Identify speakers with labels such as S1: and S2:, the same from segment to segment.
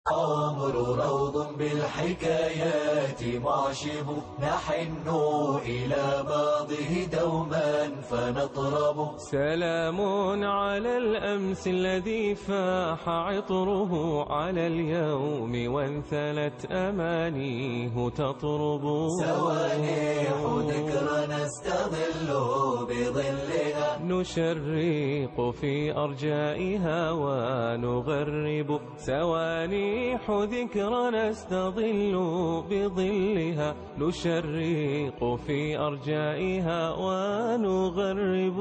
S1: عمر روض بالحكايات معشب، نحن إلى ماضيه دوما فنطرب.
S2: سلام على الأمس الذي فاح عطره، على اليوم وانثلت أمانيه تطرب.
S1: سوانح ذكرى نستظل بظلها،
S2: نشرق في أرجائها ونغرب. سوانح ذكرى نستظل بظلها، نشرق في أرجائها ونغرب.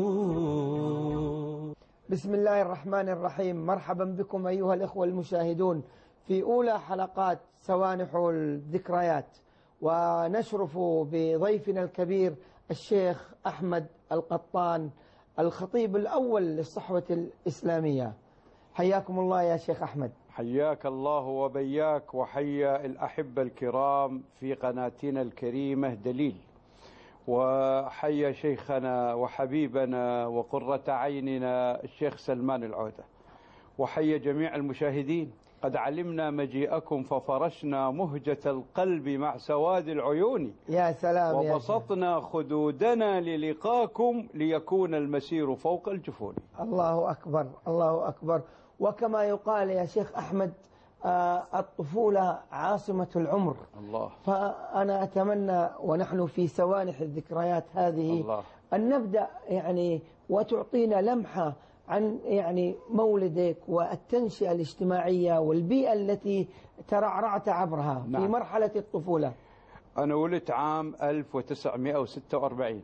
S3: بسم الله الرحمن الرحيم. مرحبا بكم أيها الإخوة المشاهدون في أولى حلقات سوانح الذكريات، ونشرف بضيفنا الكبير الشيخ أحمد القطان، الخطيب الأول للصحوة الإسلامية. حياكم الله يا شيخ أحمد.
S4: حياك الله وبياك، وحيا الأحبة الكرام في قناتنا الكريمة دليل، وحيا شيخنا وحبيبنا وقرة عيننا الشيخ سلمان العودة، وحيا جميع المشاهدين. قد علمنا مجيئكم ففرشنا مهجة القلب مع سواد العيون.
S3: يا سلام.
S4: وبسطنا خدودنا للقاكم ليكون المسير فوق الجفون.
S3: الله أكبر، الله أكبر. وكما يقال يا شيخ أحمد، الطفولة عاصمة العمر.
S4: الله.
S3: فأنا أتمنى ونحن في سوانح الذكريات هذه
S4: الله.
S3: أن نبدأ وتعطينا لمحة عن مولدك والتنشئة الاجتماعية والبيئة التي ترعرعت عبرها. نعم. في مرحلة الطفولة.
S4: أنا ولدت عام 1946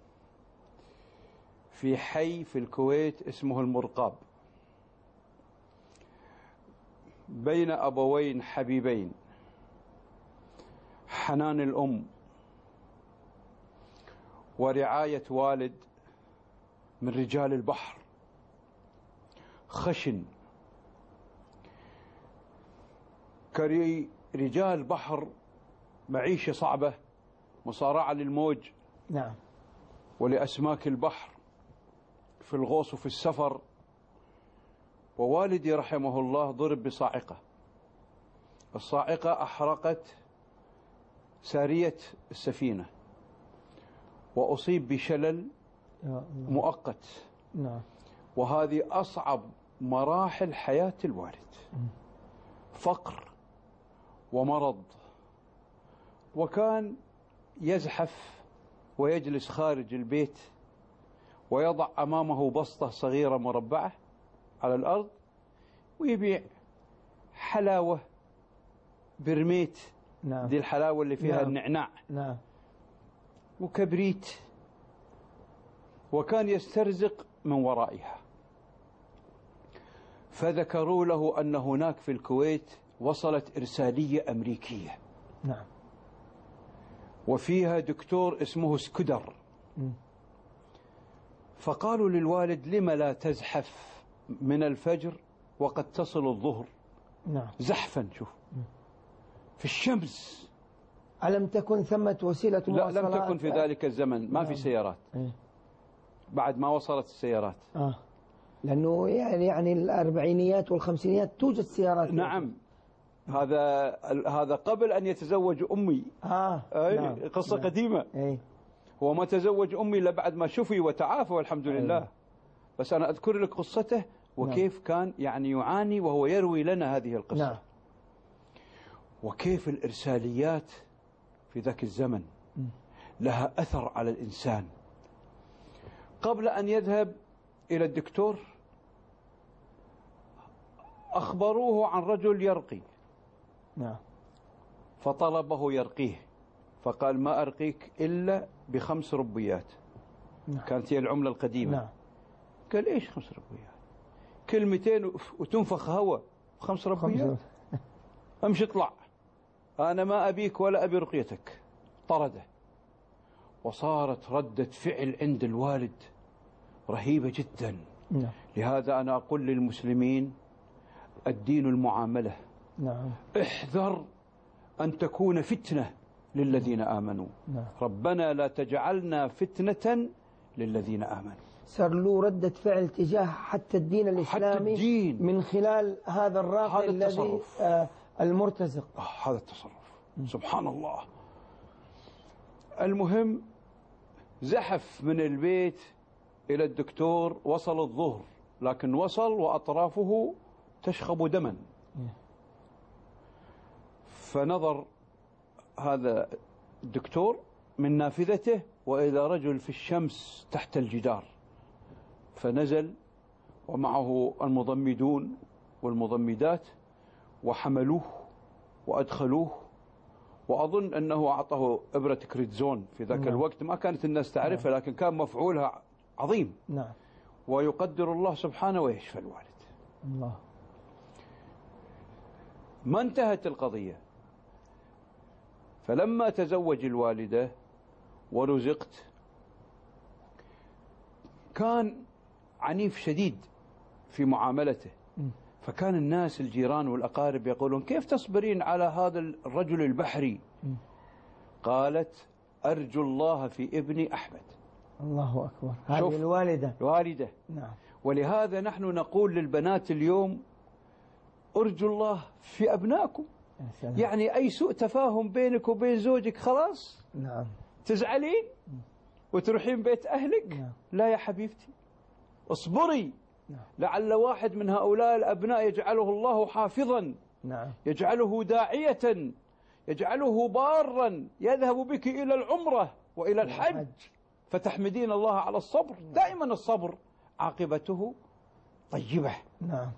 S4: في حي في الكويت اسمه المرقاب، بين أبوين حبيبين، حنان الأم ورعاية والد من رجال البحر، خشن كرجال بحر، معيشة صعبة، مصارعة للموج.
S3: نعم.
S4: ولأسماك البحر في الغوص وفي السفر. ووالدي رحمه الله ضرب بصاعقة، الصاعقة أحرقت سارية السفينة، وأصيب بشلل مؤقت.
S3: نعم.
S4: وهذه أصعب مراحل حياة الوالد، فقر ومرض. وكان يزحف ويجلس خارج البيت ويضع أمامه بسطة صغيرة مربعة على الأرض، ويبيع حلاوة برميت.
S3: نعم.
S4: دي الحلاوة اللي فيها. نعم. النعناع.
S3: نعم.
S4: وكبريت. وكان يسترزق من ورائها. فذكروا له أن هناك في الكويت وصلت إرسالية أمريكية.
S3: نعم.
S4: وفيها دكتور اسمه سكودر. فقالوا للوالد: لما لا تزحف من الفجر وقد تصل الظهر؟
S3: نعم.
S4: زحفا، شوف، في الشمس.
S3: ألم تكن ثمة وسيلة مواصلات؟
S4: لا، لم تكن في ذلك الزمن، ما في سيارات. بعد ما وصلت السيارات.
S3: لأنه الأربعينيات والخمسينيات توجد سيارات.
S4: نعم. هذا قبل أن يتزوج أمي.
S3: نعم.
S4: قصة قديمة. هو ما تزوج أمي إلا بعد ما شفي وتعافى والحمد لله. بس أنا أذكر لك قصته وكيف كان يعاني وهو يروي لنا هذه القصة.
S3: نعم.
S4: وكيف الإرساليات في ذاك الزمن لها أثر على الإنسان. قبل أن يذهب إلى الدكتور أخبروه عن رجل يرقي.
S3: نعم.
S4: فطلبه يرقيه، فقال: ما أرقيك إلا ب5 ربيات.
S3: نعم.
S4: كانت هي العملة القديمة.
S3: نعم.
S4: قال: إيش 5 ربيات؟ كلمتين وتنفخ هواء. 5 ربيات؟ أمشي اطلع، أنا ما أبيك ولا أبي رقيتك. طرده. وصارت ردة فعل عند الوالد رهيبة جدا.
S3: نعم.
S4: لهذا أنا أقول للمسلمين: الدين المعاملة.
S3: نعم.
S4: احذر أن تكون فتنة للذين آمنوا.
S3: نعم.
S4: ربنا لا تجعلنا فتنة للذين آمنوا.
S3: صار له ردة فعل تجاه حتى الدين الإسلامي،
S4: حتى الدين،
S3: من خلال هذا الراقي
S4: هذا
S3: الذي
S4: التصرف.
S3: المرتزق.
S4: هذا التصرف سبحان الله. المهم زحف من البيت إلى الدكتور، وصل الظهر، لكن وصل وأطرافه تشخب دما. فنظر هذا الدكتور من نافذته وإذا رجل في الشمس تحت الجدار، فنزل ومعه المضمدون والمضمدات وحملوه وأدخلوه، وأظن أنه أعطاه إبرة كريتزون في ذاك الوقت، ما كانت الناس تعرفها، لكن كان مفعولها عظيم.
S3: نعم.
S4: ويقدر الله سبحانه ويشفى الوالد.
S3: الله.
S4: ما انتهت القضية. فلما تزوج الوالدة ورزقت كان عنيف شديد في معاملته، فكان الناس الجيران والأقارب يقولون كيف تصبرين على هذا الرجل البحري؟ قالت أرجو الله في ابني أحمد.
S3: الله أكبر. هذه الوالدة.
S4: نعم. ولهذا نحن نقول للبنات اليوم أرجو الله في أبنائكم. يعني أي سوء تفاهم بينك وبين زوجك خلاص.
S3: نعم.
S4: تزعلين وتروحين بيت أهلك.
S3: نعم.
S4: لا يا حبيبتي، اصبري.
S3: نعم.
S4: لعل واحد من هؤلاء الأبناء يجعله الله حافظا.
S3: نعم.
S4: يجعله داعية، يجعله بارا، يذهب بك إلى العمرة وإلى الحج، فتحمدين الله على الصبر. دائما الصبر عاقبته طيبة.
S3: نعم.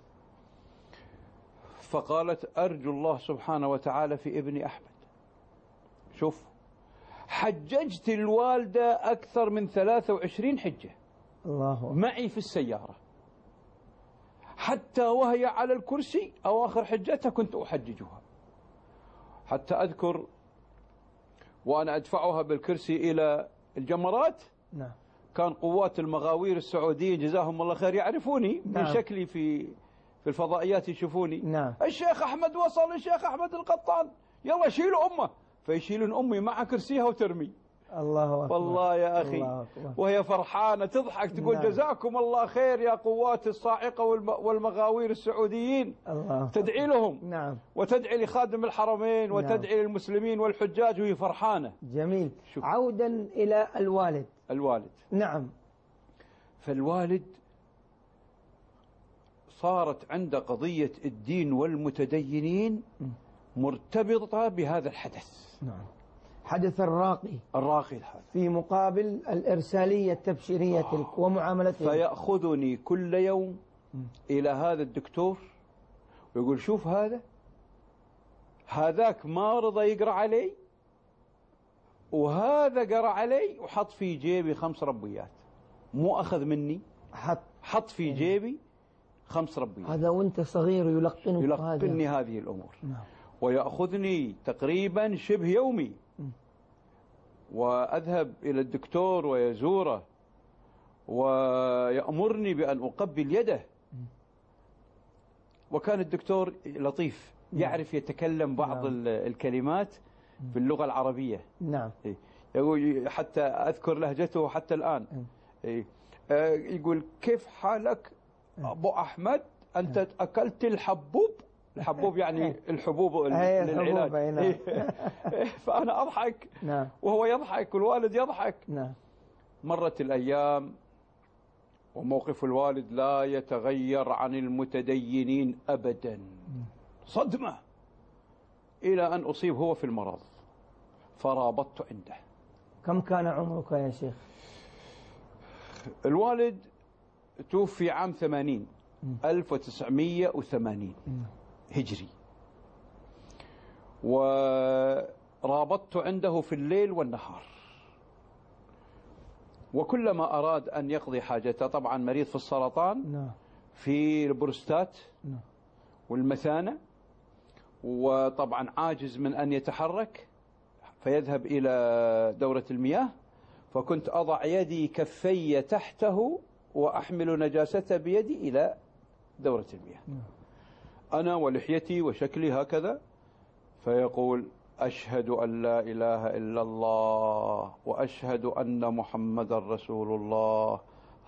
S4: فقالت أرجو الله سبحانه وتعالى في ابن أحمد. شوف، حججت الوالدة أكثر من 23 حجة.
S3: الله.
S4: معي في السيارة، حتى وهي على الكرسي أواخر حجتها كنت أحججها. حتى أذكر وأنا أدفعها بالكرسي إلى الجمرات.
S3: نعم.
S4: كان قوات المغاوير السعوديين جزاهم الله خير يعرفوني من شكلي في الفضائيات، يشوفوني.
S3: نعم.
S4: الشيخ أحمد وصل، الشيخ أحمد القطان، يلا شيلوا أمه. فيشيلون أمي مع كرسيها وترمي.
S3: الله أكبر.
S4: والله يا أخي، وهي فرحانة تضحك تقول نعم. جزاكم الله خير يا قوات الصاعقة والمغاوير السعوديين.
S3: الله.
S4: تدعي لهم.
S3: نعم.
S4: وتدعي لخادم الحرمين وتدعي نعم. للمسلمين والحجاج، وهي فرحانة.
S3: جميل. عودا إلى الوالد.
S4: نعم. فالوالد صارت عنده قضية الدين والمتدينين مرتبطة بهذا الحدث.
S3: نعم. حدث الراقي
S4: هذا
S3: في مقابل الإرسالية التبشيرية تلك ومعاملته.
S4: فيأخذني كل يوم إلى هذا الدكتور ويقول شوف هذاك ما رضى يقرأ علي، وهذا قرأ علي وحط في جيبي 5 ربيات، مو أخذ مني، حط في جيبي 5 ربيات.
S3: هذا وانت صغير يلقنني
S4: هذه الأمور.
S3: نعم.
S4: ويأخذني تقريبا شبه يومي، وأذهب إلى الدكتور ويزوره ويأمرني بأن أقبل يده. وكان الدكتور لطيف، يعرف يتكلم بعض الكلمات في اللغة العربية.
S3: نعم.
S4: يقول حتى أذكر لهجته حتى الآن. يقول كيف حالك أبو أحمد، أنت أكلت الحبوب؟ الحبوب يعني الحبوب للعلاج. فأنا أضحك وهو يضحك والوالد يضحك. مرت الأيام وموقف الوالد لا يتغير عن المتدينين أبدا. صدمة إلى أن أصيب هو في المرض، فرابطت عنده.
S3: كم كان عمرك يا شيخ؟
S4: الوالد توفي عام 80 1980 هجري، ورابطت عنده في الليل والنهار. وكلما أراد أن يقضي حاجته، طبعا مريض في السرطان، في البروستات والمثانة، وطبعا عاجز من أن يتحرك، فيذهب إلى دورة المياه، فكنت أضع يدي كفي تحته وأحمل نجاسته بيدي إلى دورة المياه، أنا ولحيتي وشكلي هكذا، فيقول أشهد أن لا إله إلا الله وأشهد أن محمد رسول الله.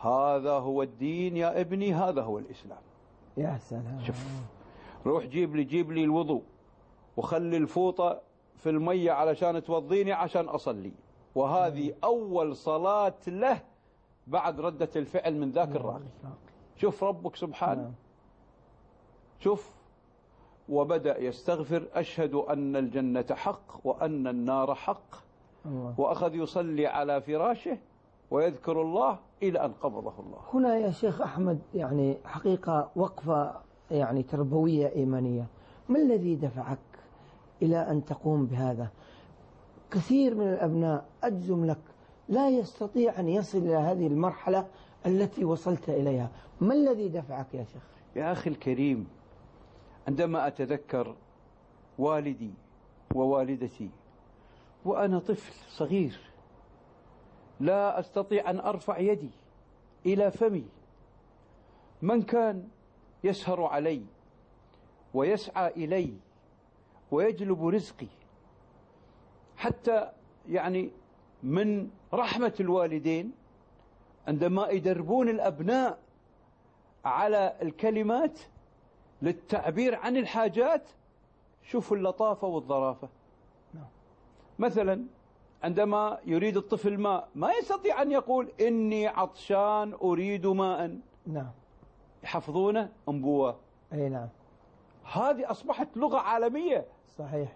S4: هذا هو الدين يا ابني، هذا هو الإسلام.
S3: يا سلام.
S4: شوف، روح جيب لي الوضوء وخلي الفوطة في المية علشان توضيني عشان أصلي. وهذه أول صلاة له بعد ردة الفعل من ذاك الراقي. شوف ربك سبحانه، شوف، وبدأ يستغفر: أشهد أن الجنة حق وأن النار حق. وأخذ يصلي على فراشه ويذكر الله إلى أن قبضه الله.
S3: هنا يا شيخ أحمد يعني حقيقة وقفة يعني تربوية إيمانية. ما الذي دفعك إلى أن تقوم بهذا؟ كثير من الأبناء أجزم لك لا يستطيع أن يصل إلى هذه المرحلة التي وصلت إليها. ما الذي دفعك يا شيخ؟
S4: يا أخي الكريم، عندما أتذكر والدي ووالدتي وأنا طفل صغير لا أستطيع أن أرفع يدي إلى فمي، من كان يسهر علي ويسعى إلي ويجلب رزقي، حتى يعني من رحمة الوالدين عندما يدربون الأبناء على الكلمات للتعبير عن الحاجات. شوفوا اللطافة والظرافة. مثلا عندما يريد الطفل ماء ما يستطيع أن يقول إني عطشان أريد ماء.
S3: نعم.
S4: يحفظونه أنبوة.
S3: أي نعم.
S4: هذه أصبحت لغة عالمية.
S3: صحيح.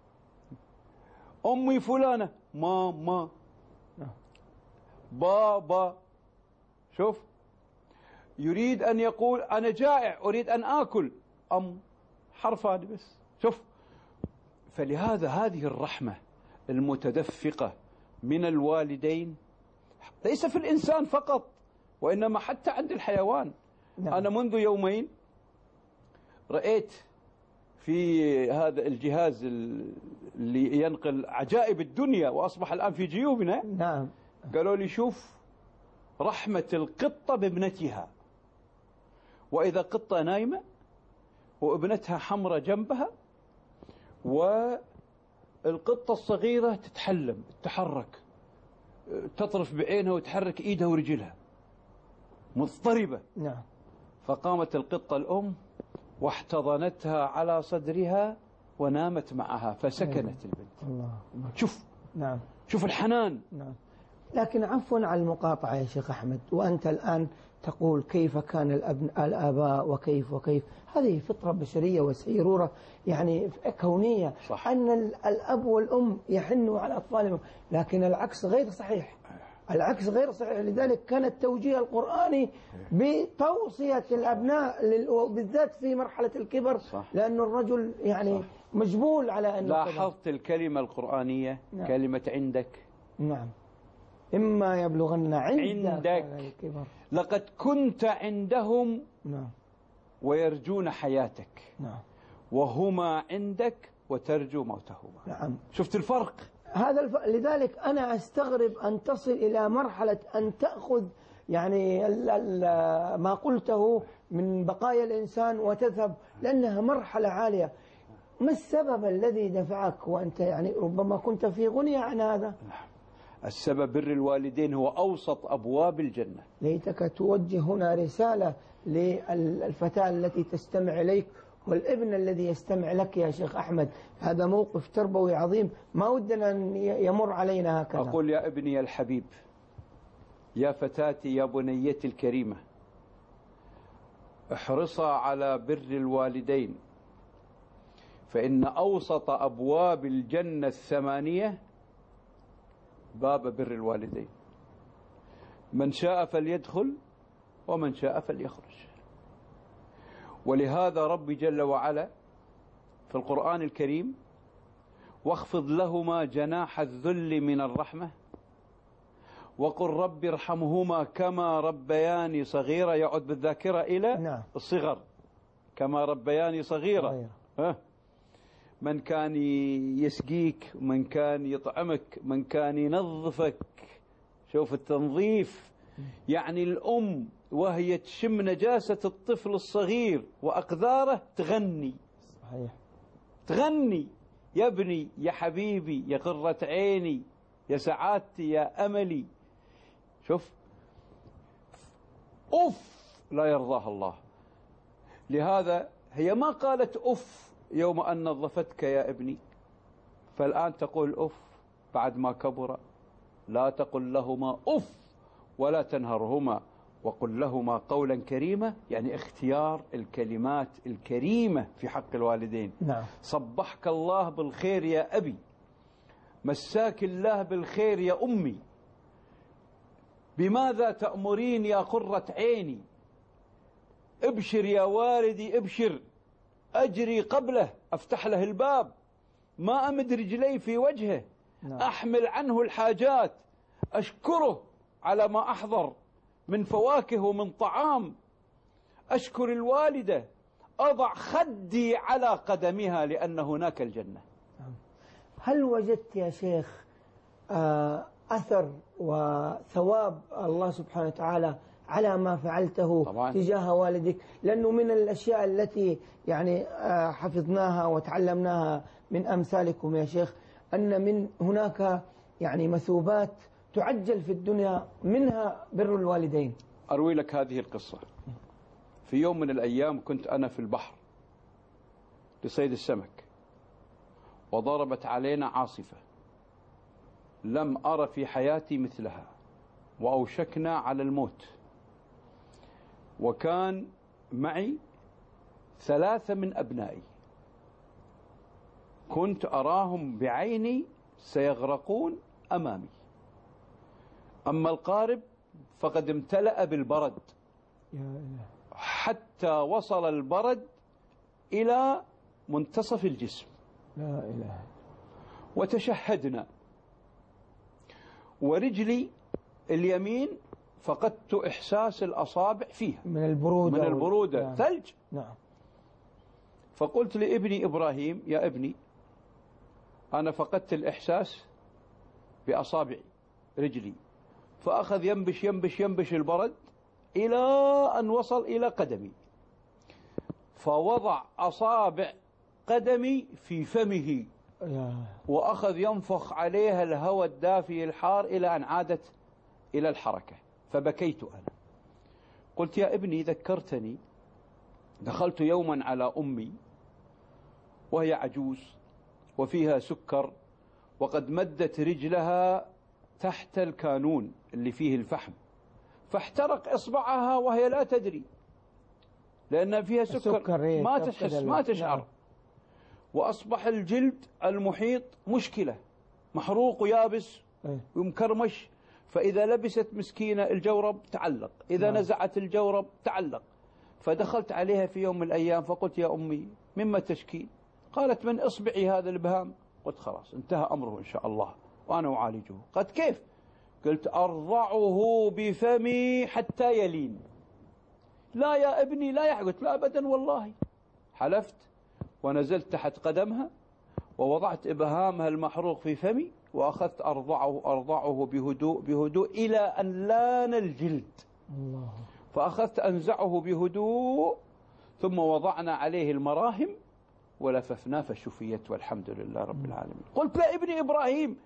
S4: أمي فلانة ماما.
S3: نعم.
S4: بابا. شوف، يريد أن يقول أنا جائع أريد أن آكل، حرفان بس. شوف، فلهذا هذه الرحمة المتدفقة من الوالدين ليس في الإنسان فقط وإنما حتى عند الحيوان.
S3: نعم.
S4: أنا منذ يومين رأيت في هذا الجهاز اللي ينقل عجائب الدنيا وأصبح الآن في جيوبنا.
S3: نعم.
S4: قالوا لي شوف رحمة القطة بابنتها، وإذا قطة نايمة وابنتها حمرة جنبها والقطة الصغيرة تتحلم تتحرك تطرف بعينها وتحرك إيدها ورجلها مضطربة.
S3: نعم.
S4: فقامت القطة الأم واحتضنتها على صدرها ونامت معها فسكنت البنت.
S3: الله.
S4: شوف.
S3: نعم.
S4: شوف الحنان.
S3: نعم. لكن عفوا على المقاطعة يا شيخ أحمد، وأنت الآن تقول كيف كان الآباء وكيف هذه فطرة بشرية وسيرورة يعني كونية.
S4: صح.
S3: أن الأب والأم يحنوا على أطفالهم، لكن العكس غير صحيح. العكس غير صحيح. لذلك كان التوجيه القرآني بتوصية الأبناء بالذات في مرحلة الكبر.
S4: صح.
S3: لأن الرجل يعني
S4: صح.
S3: مجبول على أن
S4: لاحظت الكلمة القرآنية.
S3: نعم.
S4: كلمة عندك.
S3: نعم. إما يبلغن عندك الكبر.
S4: لقد كنت عندهم.
S3: نعم.
S4: ويرجون حياتك.
S3: نعم.
S4: وهما عندك وترجو موتهما.
S3: نعم.
S4: شفت الفرق؟
S3: هذا لذلك أنا أستغرب أن تصل إلى مرحلة أن تأخذ يعني ما قلته من بقايا الإنسان وتذهب، لأنها مرحلة عالية. ما السبب الذي دفعك وأنت يعني ربما كنت في غنية عن هذا؟
S4: السبب بر الوالدين هو أوسط أبواب الجنة.
S3: ليتك توجه هنا رسالة للفتاة التي تستمع إليك والابن الذي يستمع لك يا شيخ أحمد. هذا موقف تربوي عظيم ما ودنا أن يمر علينا هكذا.
S4: أقول يا ابني الحبيب، يا فتاتي، يا بنيتي الكريمة، احرصا على بر الوالدين، فإن أوسط أبواب الجنة 8 باب بر الوالدين. من شاء فليدخل ومن شاء فليخرج. ولهذا ربي جل وعلا في القرآن الكريم: واخفض لهما جناح الذل من الرحمة وقل رب ارحمهما كما ربياني صغيرة. يعود بالذاكرة إلى الصغر، كما ربياني صغيرة. من كان يسقيك، من كان يطعمك، من كان ينظفك. شوف التنظيف، يعني الأم وهي تشم نجاسة الطفل الصغير وأقذاره تغني.
S3: صحيح.
S4: تغني: يا ابني، يا حبيبي، يا قرة عيني، يا سعادتي، يا أملي. شوف، أف لا يرضاها الله. لهذا هي ما قالت أف يوم أن نظفتك يا ابني، فالآن تقول أف بعد ما كبر. لا تقل لهما أف ولا تنهرهما وقل لهما قولا كريما، يعني اختيار الكلمات الكريمة في حق الوالدين.
S3: نعم.
S4: صبحك الله بالخير يا أبي، مساك الله بالخير يا أمي، بماذا تأمرين يا قرة عيني، ابشر يا والدي ابشر، أجري قبله أفتح له الباب، ما أمد رجلي في وجهه، أحمل عنه الحاجات، أشكره على ما أحضر من فواكه ومن طعام، أشكر الوالدة، أضع خدي على قدمها لأن هناك الجنة.
S3: هل وجدت يا شيخ أثر وثواب الله سبحانه وتعالى على ما فعلته
S4: طبعا
S3: تجاه والدك؟ لأنه من الأشياء التي يعني حفظناها وتعلمناها من أمثالكم يا شيخ أن من هناك يعني مثوبات تعجل في الدنيا، منها بر الوالدين.
S4: أروي لك هذه القصة. في يوم من الأيام كنت أنا في البحر لصيد السمك، وضربت علينا عاصفة لم أرى في حياتي مثلها، وأوشكنا على الموت، وكان معي 3 من أبنائي، كنت أراهم بعيني سيغرقون أمامي. أما القارب فقد امتلأ بالبرد حتى وصل البرد إلى منتصف الجسم.
S3: لا إله.
S4: وتشهدنا، ورجلي اليمين فقدت إحساس الأصابع فيها
S3: من البرودة،
S4: من البرودة
S3: نعم.
S4: ثلج.
S3: نعم.
S4: فقلت لابني إبراهيم يا ابني أنا فقدت الإحساس بأصابع رجلي، فأخذ ينبش ينبش ينبش البرد إلى أن وصل إلى قدمي، فوضع أصابع قدمي في فمه وأخذ ينفخ عليها الهواء الدافي الحار إلى أن عادت إلى الحركة. فبكيت أنا، قلت يا ابني ذكرتني، دخلت يوما على أمي وهي عجوز وفيها سكر، وقد مدت رجلها تحت الكانون اللي فيه الفحم، فاحترق إصبعها وهي لا تدري، لأن فيها سكر ما تحس ما تشعر. نعم. وأصبح الجلد المحيط مشكلة، محروق ويابس ومكرمش، فإذا لبست مسكينة الجورب تعلق، إذا نزعت الجورب تعلق. فدخلت عليها في يوم من الأيام فقلت يا أمي مما تشكين؟ قالت من إصبعي هذا الإبهام. قلت خلاص انتهى أمره إن شاء الله وأنا أعالجه. قالت كيف؟ قلت أرضعه بفمي حتى يلين. لا يا ابني لا، قلت لا أبدا والله. حلفت ونزلت تحت قدمها ووضعت إبهامها المحروق في فمي وأخذت أرضعه بهدوء بهدوء إلى أن لان الجلد. الله. فأخذت أنزعه بهدوء ثم وضعنا عليه المراهم ولففناه فشفيت والحمد لله رب العالمين. قلت لا ابني إبراهيم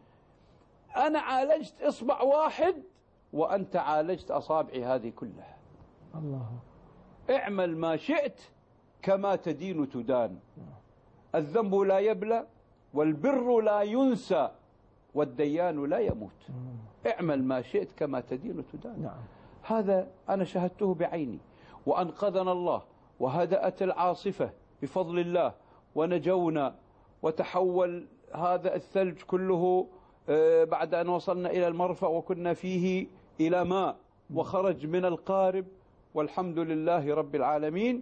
S4: أنا عالجت إصبع واحد وأنت عالجت أصابعي هذه كلها. الله. اعمل ما شئت كما تدين تدان، الذنب لا يبلى والبر لا ينسى والديان لا يموت. اعمل ما شئت كما تدين تدان. نعم. هذا أنا شاهدته بعيني، وأنقذنا الله وهدأت العاصفة بفضل الله ونجونا، وتحول هذا الثلج كله بعد أن وصلنا إلى المرفأ وكنا فيه إلى ماء، وخرج من القارب والحمد لله رب العالمين.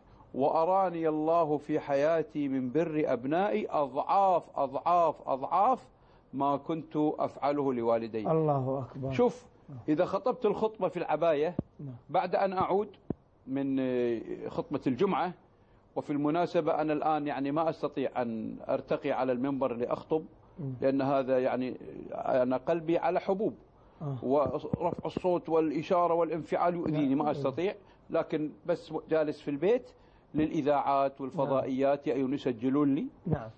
S4: وأراني الله في حياتي من بر أبنائي أضعاف أضعاف أضعاف ما كنت أفعله لوالدي.
S3: الله أكبر.
S4: شوف إذا خطبت الخطبة في العباية بعد أن أعود من خطبة الجمعة، وفي المناسبة أنا الآن يعني ما أستطيع أن أرتقي على المنبر لأخطب، لأن هذا يعني أنا قلبي على حبوب، ورفع الصوت والإشارة والانفعال يؤذيني، ما أستطيع، لكن بس جالس في البيت للإذاعات والفضائيات يأيون يسجلون لي.
S3: نعم.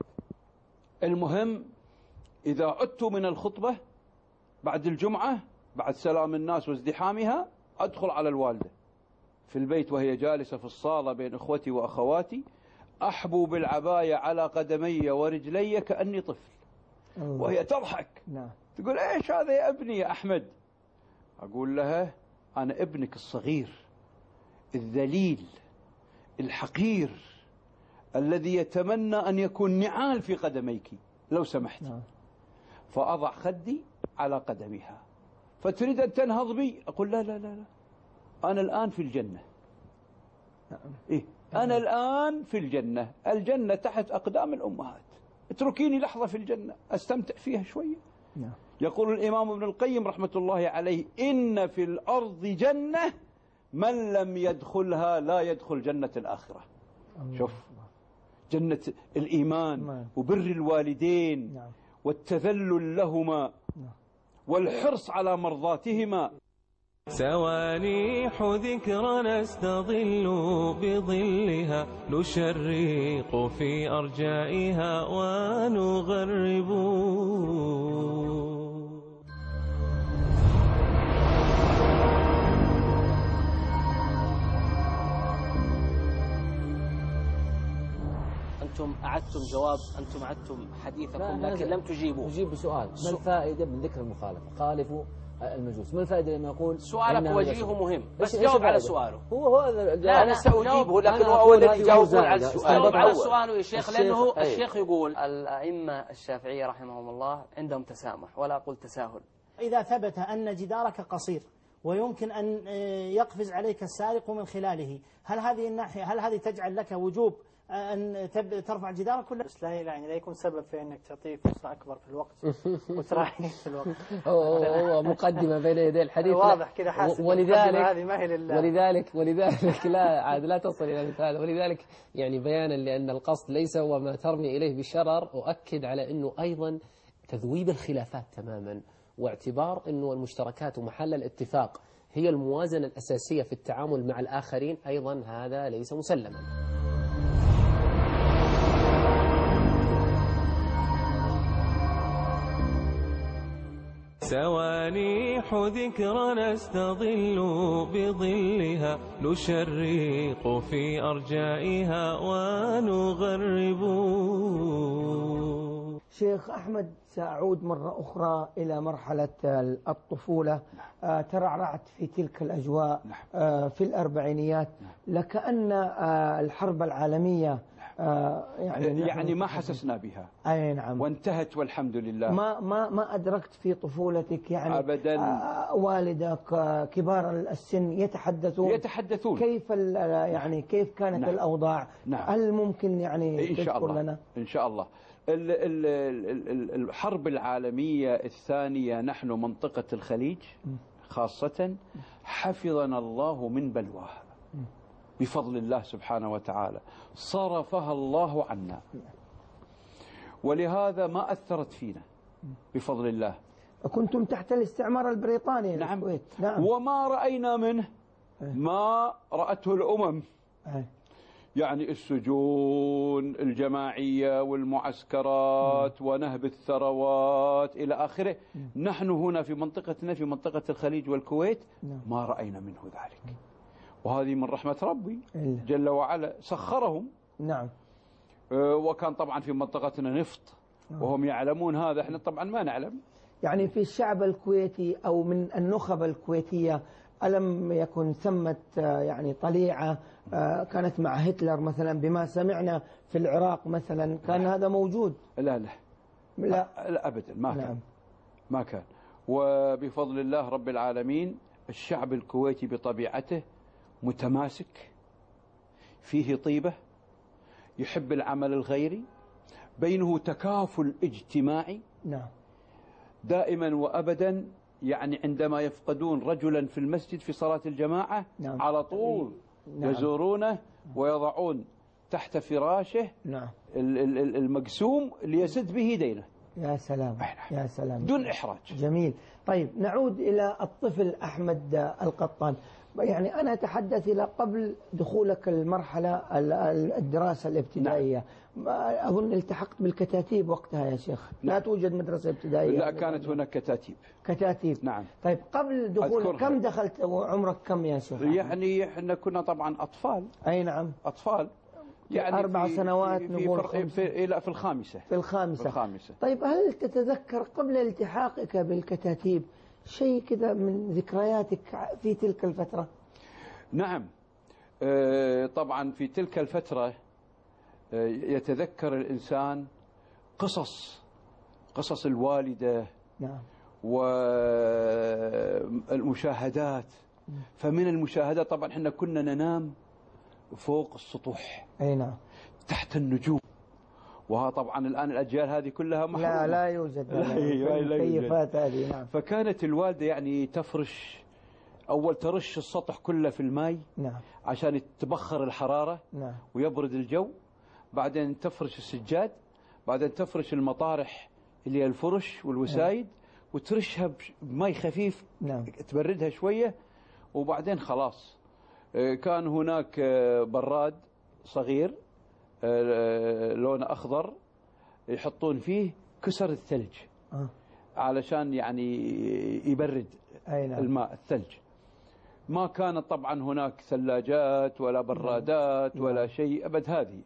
S4: المهم إذا عدت من الخطبة بعد الجمعة بعد سلام الناس وازدحامها أدخل على الوالدة في البيت وهي جالسة في الصالة بين إخوتي وأخواتي، أحبو بالعباية على قدمي ورجلي كأني طفل، وهي تضحك. تقول إيش هذا يا ابني يا أحمد؟ أقول لها أنا ابنك الصغير الذليل الحقير الذي يتمنى أن يكون نعال في قدميك لو سمحت. فأضع خدي على قدمها، فتريد أن تنهض بي، أقول لا لا لا لا، أنا الآن في الجنة. إيه؟ أنا الآن في الجنة، الجنة تحت أقدام الأمهات، اتركيني لحظة في الجنة أستمتع فيها شوية. يقول الإمام ابن القيم رحمة الله عليه: إن في الأرض جنة من لم يدخلها لا يدخل جنة الآخرة. شوف، جنة الإيمان وبر الوالدين والتذلل لهما والحرص على مرضاتهما.
S2: سوانيح ذكرى نستظل بظلها، نشرق في أرجائها ونغرب.
S5: أنتم أعدتم جواب، أنتم أعدتم حديثكم لكن لم تجيبوا.
S6: نجيب بسؤال: ما الفائدة من ذكر المخالفة؟ خالفوا المجوس، ما الفائدة لما يقول
S5: سؤالك وجيه مهم، بس جاوب على سؤاله.
S6: هو
S5: لا أنا سأجيبه، لكن هو أول الذي جاوب على السؤال. جاوب على سؤاله يا شيخ، لأنه الشيخ يقول الأئمة الشافعية رحمهم الله عندهم تسامح ولا أقول تساهل.
S7: إذا ثبت أن جدارك قصير ويمكن أن يقفز عليك السارق من خلاله، هل هذه الناحية، هل هذه تجعل لك وجوب أن ترفع جدارك ولا؟ بس لا يعني لا يكون سبب في أنك تعطيه فرصة أكبر في الوقت وتراعيه في الوقت.
S6: هو مقدمة بين يدي الحديث
S7: واضح كده، حاسس
S6: ولذلك لا عاد لا تصل إلى مثل هذا. ولذلك يعني بيانا لأن القصد ليس هو ما ترمي إليه بالشرر، أؤكد على أنه أيضا تذويب الخلافات تماما، واعتبار أنه المشتركات ومحل الاتفاق هي الموازنة الأساسية في التعامل مع الآخرين، أيضا هذا ليس مسلما.
S2: سوانيح ذكرى نستظل بظلها، نشرق في أرجائها ونغرب.
S3: شيخ أحمد، سأعود مرة أخرى إلى مرحلة الطفولة. ترعرعت في تلك الأجواء في الأربعينيات، لكأن الحرب العالمية
S4: يعني ما حسسنا بها.
S3: أي نعم.
S4: وانتهت والحمد لله.
S3: ما أدركت في طفولتك يعني
S4: أبدا
S3: والدك كبار السن يتحدثون كيف يعني كيف كانت الأوضاع؟ هل ممكن يعني تذكر لنا؟
S4: إن شاء الله. الحرب العالمية الثانية، نحن منطقة الخليج خاصة حفظنا الله من بلواها بفضل الله سبحانه وتعالى، صرفها الله عنا، ولهذا ما أثرت فينا بفضل الله.
S3: كنتم تحت الاستعمار البريطاني.
S4: نعم. نعم. وما رأينا منه ما رأته الأمم، يعني السجون الجماعية والمعسكرات ونهب الثروات إلى آخره. نحن هنا في منطقتنا في منطقة الخليج والكويت ما رأينا منه ذلك، وهذه من رحمة ربي جل وعلا، سخرهم.
S3: نعم.
S4: وكان طبعا في منطقتنا نفط وهم يعلمون هذا، احنا طبعا ما نعلم.
S3: يعني في الشعب الكويتي أو من النخب الكويتية ألم يكن ثمة يعني طليعة كانت مع هتلر مثلا، بما سمعنا في العراق مثلا كان هذا موجود؟
S4: لا لا لا, لا أبدا ما كان. ما كان. وبفضل الله رب العالمين الشعب الكويتي بطبيعته متماسك، فيه طيبة، يحب العمل الغيري، بينه تكافل اجتماعي.
S3: نعم.
S4: دائما وأبدا يعني عندما يفقدون رجلا في المسجد في صلاة الجماعة على طول يزورونه ويضعون تحت فراشه المقسوم ليسد به دينه.
S3: يا سلام. يا سلام.
S4: دون إحراج.
S3: جميل. طيب نعود إلى الطفل أحمد القطان. يعني أنا أتحدث إلى قبل دخولك المرحلة الدراسة الابتدائية. أظن التحقت بالكتاتيب وقتها يا شيخ. لا توجد مدرسة ابتدائية.
S4: لا، كانت هناك كتاتيب. نعم.
S3: طيب قبل دخول كم دخلت وعمرك كم يا شيخ؟
S4: يعني احنا كنا طبعا أطفال.
S3: أي نعم.
S4: أطفال يعني
S3: 4 سنوات نقول
S4: في الخامسة.
S3: في الخامسة. طيب هل تتذكر قبل التحاقك بالكتاتيب شيء كذا من ذكرياتك في تلك الفترة؟
S4: نعم. طبعا في تلك الفترة يتذكر الإنسان قصص الوالدة.
S3: نعم.
S4: والمشاهدات. فمن المشاهدات طبعا احنا كنا ننام فوق السطوح.
S3: أي نعم.
S4: تحت النجوم. وها طبعا الآن الأجيال هذه كلها محرومة.
S3: لا يوجد.
S4: لا
S3: كيفات هذه. نعم.
S4: فكانت الوالدة يعني ترش السطح كله في الماء.
S3: نعم.
S4: عشان تبخر الحرارة.
S3: نعم.
S4: ويبرد الجو. بعدين تفرش السجاد. بعدين تفرش المطارح اللي هي الفرش والوسايد. وترشها بماء خفيف.
S3: نعم.
S4: تبردها شوية. وبعدين خلاص كان هناك براد صغير لونه أخضر يحطون فيه كسر الثلج علشان يعني يبرد الماء الثلج. ما كانت طبعا هناك ثلاجات ولا برادات ولا شيء أبد هذه.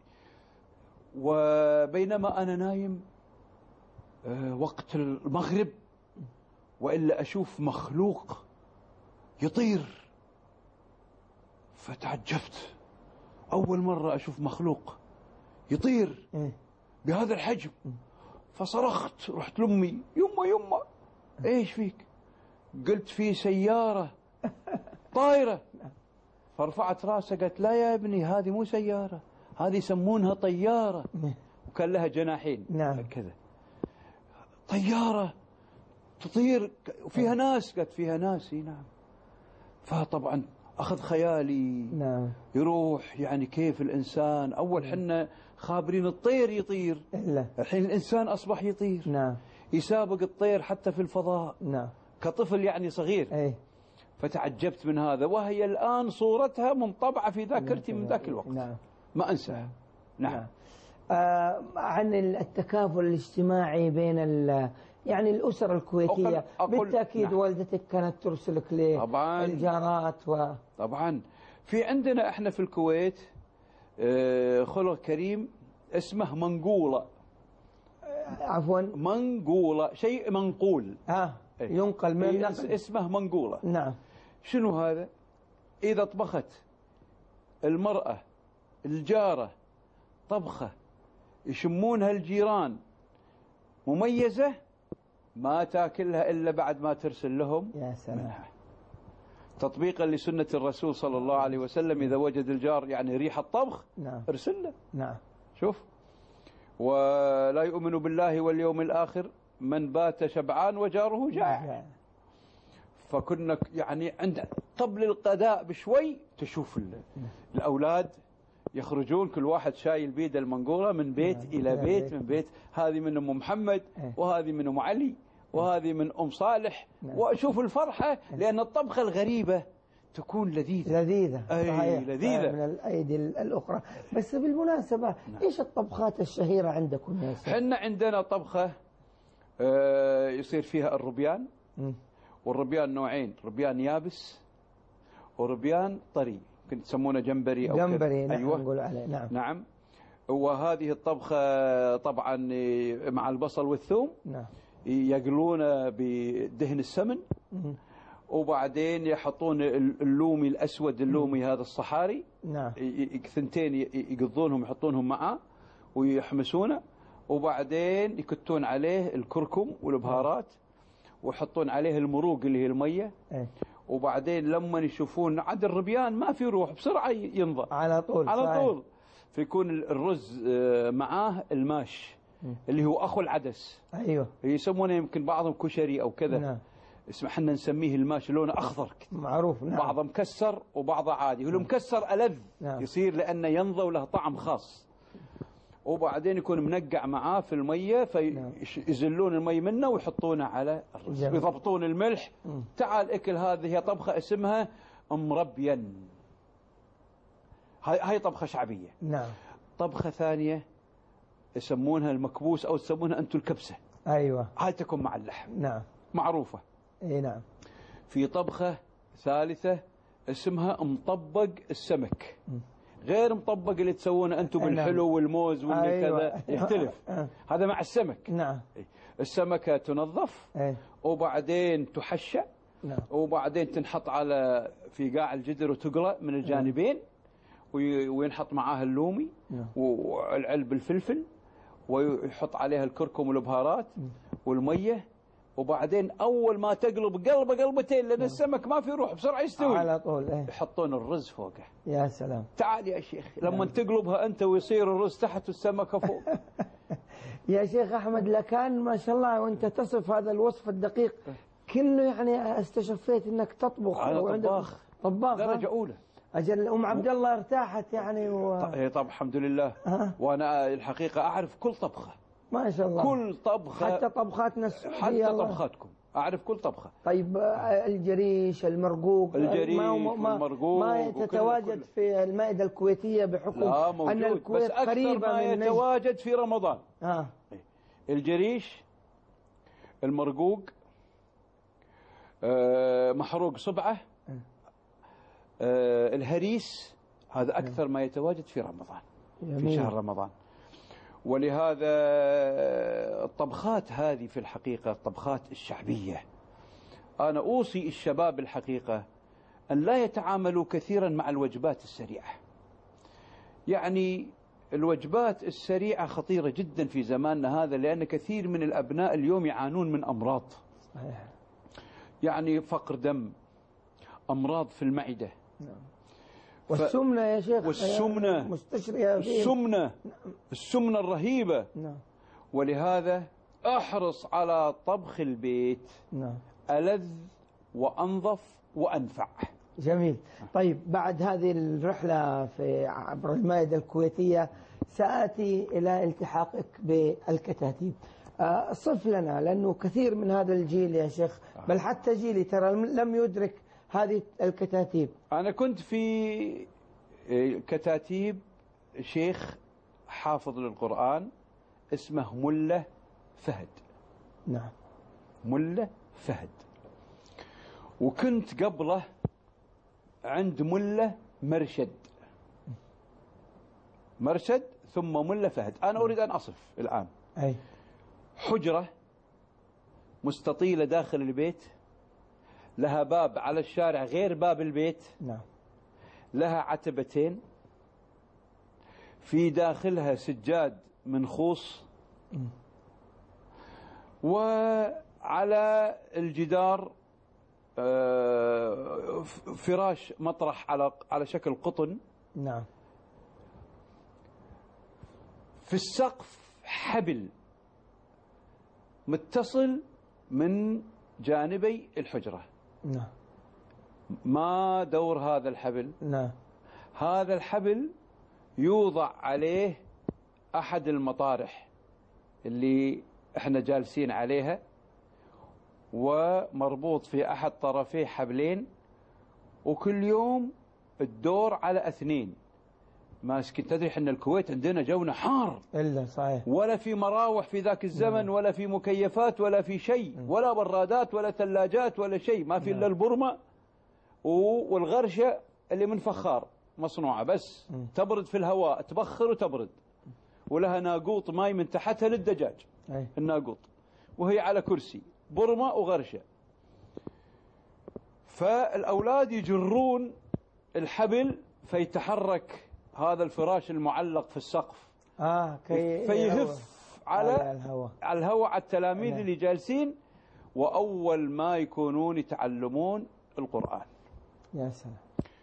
S4: وبينما أنا نايم وقت المغرب وإلا أشوف مخلوق يطير. فتعجبت، أول مرة أشوف مخلوق يطير بهذا الحجم. فصرخت، رحت لأمي، يما إيش فيك؟ قلت في سيارة طايرة. فرفعت راسها قالت لا يا ابني هذه مو سيارة، هذه يسمونها طيارة. وكان لها جناحين.
S3: نعم.
S4: كذا طيارة تطير وفيها ناس. قالت فيها ناس. نعم. فطبعا أخذ خيالي.
S3: نعم.
S4: يروح يعني كيف الإنسان أول حنا خابرين الطير يطير. الحين الإنسان أصبح يطير.
S3: نعم.
S4: يسابق الطير حتى في الفضاء.
S3: نعم.
S4: كطفل يعني صغير. فتعجبت من هذا، وهي الآن صورتها منطبعة في ذاكرتي من ذاك الوقت.
S3: نعم.
S4: ما أنساها. نعم.
S3: عن التكافل الاجتماعي بين يعني الأسر الكويتية بالتأكيد. نعم. والدتك كانت ترسلك للجارات
S4: طبعا في عندنا احنا في الكويت خلق كريم اسمه منقولة.
S3: عفوا
S4: منقولة شيء منقول.
S3: ينقل من النقل.
S4: اسمه منقولة.
S3: نعم.
S4: شنو هذا؟ إذا طبخت المرأة الجارة طبخة يشمونها الجيران مميزة ما تاكلها إلا بعد ما ترسل لهم.
S3: يا سلام.
S4: منها. تطبيقا لسنة الرسول صلى الله عليه وسلم إذا وجد الجار يعني ريح الطبخ.
S3: نعم.
S4: ارسل له.
S3: نعم.
S4: شوف. ولا يؤمن بالله واليوم الآخر من بات شبعان وجاره جائع. فكنا يعني عند قبل الغداء بشوي تشوف الأولاد يخرجون كل واحد شايل بيده المنقولة من بيت إلى بيت من بيت. هذه من أم محمد وهذه من أم علي وهذه من أم صالح. وأشوف الفرحة لأن الطبخة الغريبة تكون لذيذة.
S3: صحيح.
S4: لذيذة
S3: من الأيدي الأخرى. بس بالمناسبة إيش الطبخات الشهيرة عندكم يا سيدي؟
S4: حنا عندنا طبخة يصير فيها الربيان. والربيان نوعين، ربيان يابس وربيان طري. كنت تسمونه جمبري أو
S3: جمبري.
S4: نحن أيوة.
S3: نقول عليه. نعم.
S4: نعم. وهذه الطبخة طبعا مع البصل والثوم.
S3: نعم.
S4: يقلونه بدهن السمن. وبعدين يحطون اللومي الأسود اللومي هذا الصحاري.
S3: نعم.
S4: ثنتين يقضونهم يحطونهم معاه ويحمسونه. وبعدين يكتون عليه الكركم والبهارات ويحطون عليه المروق اللي هي المية. وبعدين لما يشوفون عاد الربيان ما في روح بسرعة ينضى
S3: على طول.
S4: فيكون الرز معاه الماش اللي هو أخو العدس.
S3: أيوة.
S4: يسمونه يمكن بعضهم كشري أو كذا.
S3: نعم.
S4: احنا نسميه الماش لونه أخضر
S3: معروف. نعم.
S4: بعضه مكسر وبعضه عادي. والمكسر ألذ.
S3: نعم.
S4: يصير لأنه ينضى وله طعم خاص. وبعدين يكون منقع معاه في المية فيزلون المي منه ويحطونه على الرز. يضبطون الملح. تعال اكل. هذه هي طبخة اسمها مربيا. هاي طبخة شعبية.
S3: نعم.
S4: طبخة ثانية يسمونها المكبوس أو تسمونها أنتم الكبسة.
S3: أيوة.
S4: هاي تكون مع اللحم.
S3: نعم.
S4: معروفة.
S3: اي نعم.
S4: في طبخة ثالثة اسمها مطبق السمك، غير مطبق اللي تسوونه أنتم بالحلو والموز واللي
S3: أيوة.
S4: كذا، يختلف. هذا مع السمك.
S3: نعم.
S4: السمكة تنظف وبعدين تحشى،
S3: نعم.
S4: وبعدين تنحط على في قاع الجدر وتقلى من الجانبين، وينحط معاها اللومي والعلب الفلفل، ويحط عليها الكركم والبهارات والمية، وبعدين أول ما تقلب قلبتين لأن السمك ما في روح بسرعة يستوي
S3: على طول.
S4: يحطون الرز فوقه.
S3: يا سلام.
S4: تعال يا شيخ لما تقلبها أنت ويصير الرز تحت والسمكة فوق.
S3: يا شيخ أحمد، لكان ما شاء الله وأنت تصف هذا الوصف الدقيق كله، يعني استشفيت أنك تطبخ.
S4: أنا طباخ درجة أولى.
S3: أجل أم عبد الله ارتاحت يعني
S4: طب الحمد لله. وأنا الحقيقة أعرف كل طبخة ما شاء الله، كل طبخة،
S3: حتى طبخاتنا
S4: حتى طبخاتكم أعرف كل طبخة.
S3: طيب الجريش، المرقوق،
S4: والمرقوق
S3: ما تتواجد في المائدة الكويتية بحكم أن الكويت
S4: بس قريبة ما يتواجد في رمضان. الجريش، المرقوق، محروق صبعة، الهريس، هذا أكثر ما يتواجد في رمضان، في شهر رمضان. ولهذا الطبخات هذه في الحقيقة الطبخات الشعبية، أنا أوصي الشباب الحقيقة أن لا يتعاملوا كثيرا مع الوجبات السريعة. يعني الوجبات السريعة خطيرة جدا في زماننا هذا، لأن كثير من الأبناء اليوم يعانون من أمراض، يعني فقر دم، أمراض في المعدة،
S3: والسمنة يا شيخ،
S4: والسمنة
S3: مستشرية
S4: السمنة الرهيبة. ولهذا أحرص على طبخ البيت، ألذ وأنظف وأنفع.
S3: جميل. طيب بعد هذه الرحلة في عبر المائدة الكويتية سآتي إلى التحاقك بالكتاتيب. صف لنا، لأنه كثير من هذا الجيل يا شيخ، بل حتى جيلي ترى لم يدرك هذه الكتاتيب.
S4: أنا كنت في كتاتيب شيخ حافظ للقرآن اسمه ملة فهد.
S3: نعم.
S4: ملة فهد. وكنت قبله عند ملة مرشد ثم ملة فهد. أنا أريد أن أصف الآن. حجرة مستطيلة داخل البيت، لها باب على الشارع غير باب البيت.
S3: نعم.
S4: لها عتبتين، في داخلها سجاد منخوص، وعلى الجدار فراش مطرح على شكل قطن.
S3: نعم.
S4: في السقف حبل متصل من جانبي الحجرة.
S3: نعم.
S4: ما دور هذا الحبل؟
S3: نعم.
S4: هذا الحبل يوضع عليه أحد المطارح اللي احنا جالسين عليها، ومربوط في أحد طرفيه حبلين، وكل يوم الدور على 2. ماسك. تدري احنا الكويت عندنا جونا حار،
S3: إلا صحيح،
S4: ولا في مراوح في ذاك الزمن، ولا في مكيفات، ولا في شيء، ولا برادات، ولا ثلاجات، ولا شيء، ما في إلا البرمة والغرشة اللي من فخار مصنوعة بس تبرد في الهواء، تبخر وتبرد، ولها ناقوط ماي من تحتها للدجاج. الناقوط، وهي على كرسي، برمة وغرشة. فالأولاد يجرون الحبل فيتحرك هذا الفراش المعلق في السقف، فيهف على الهواء على التلاميذ اللي جالسين، وأول ما يكونون يتعلمون القرآن.
S3: يا سلام.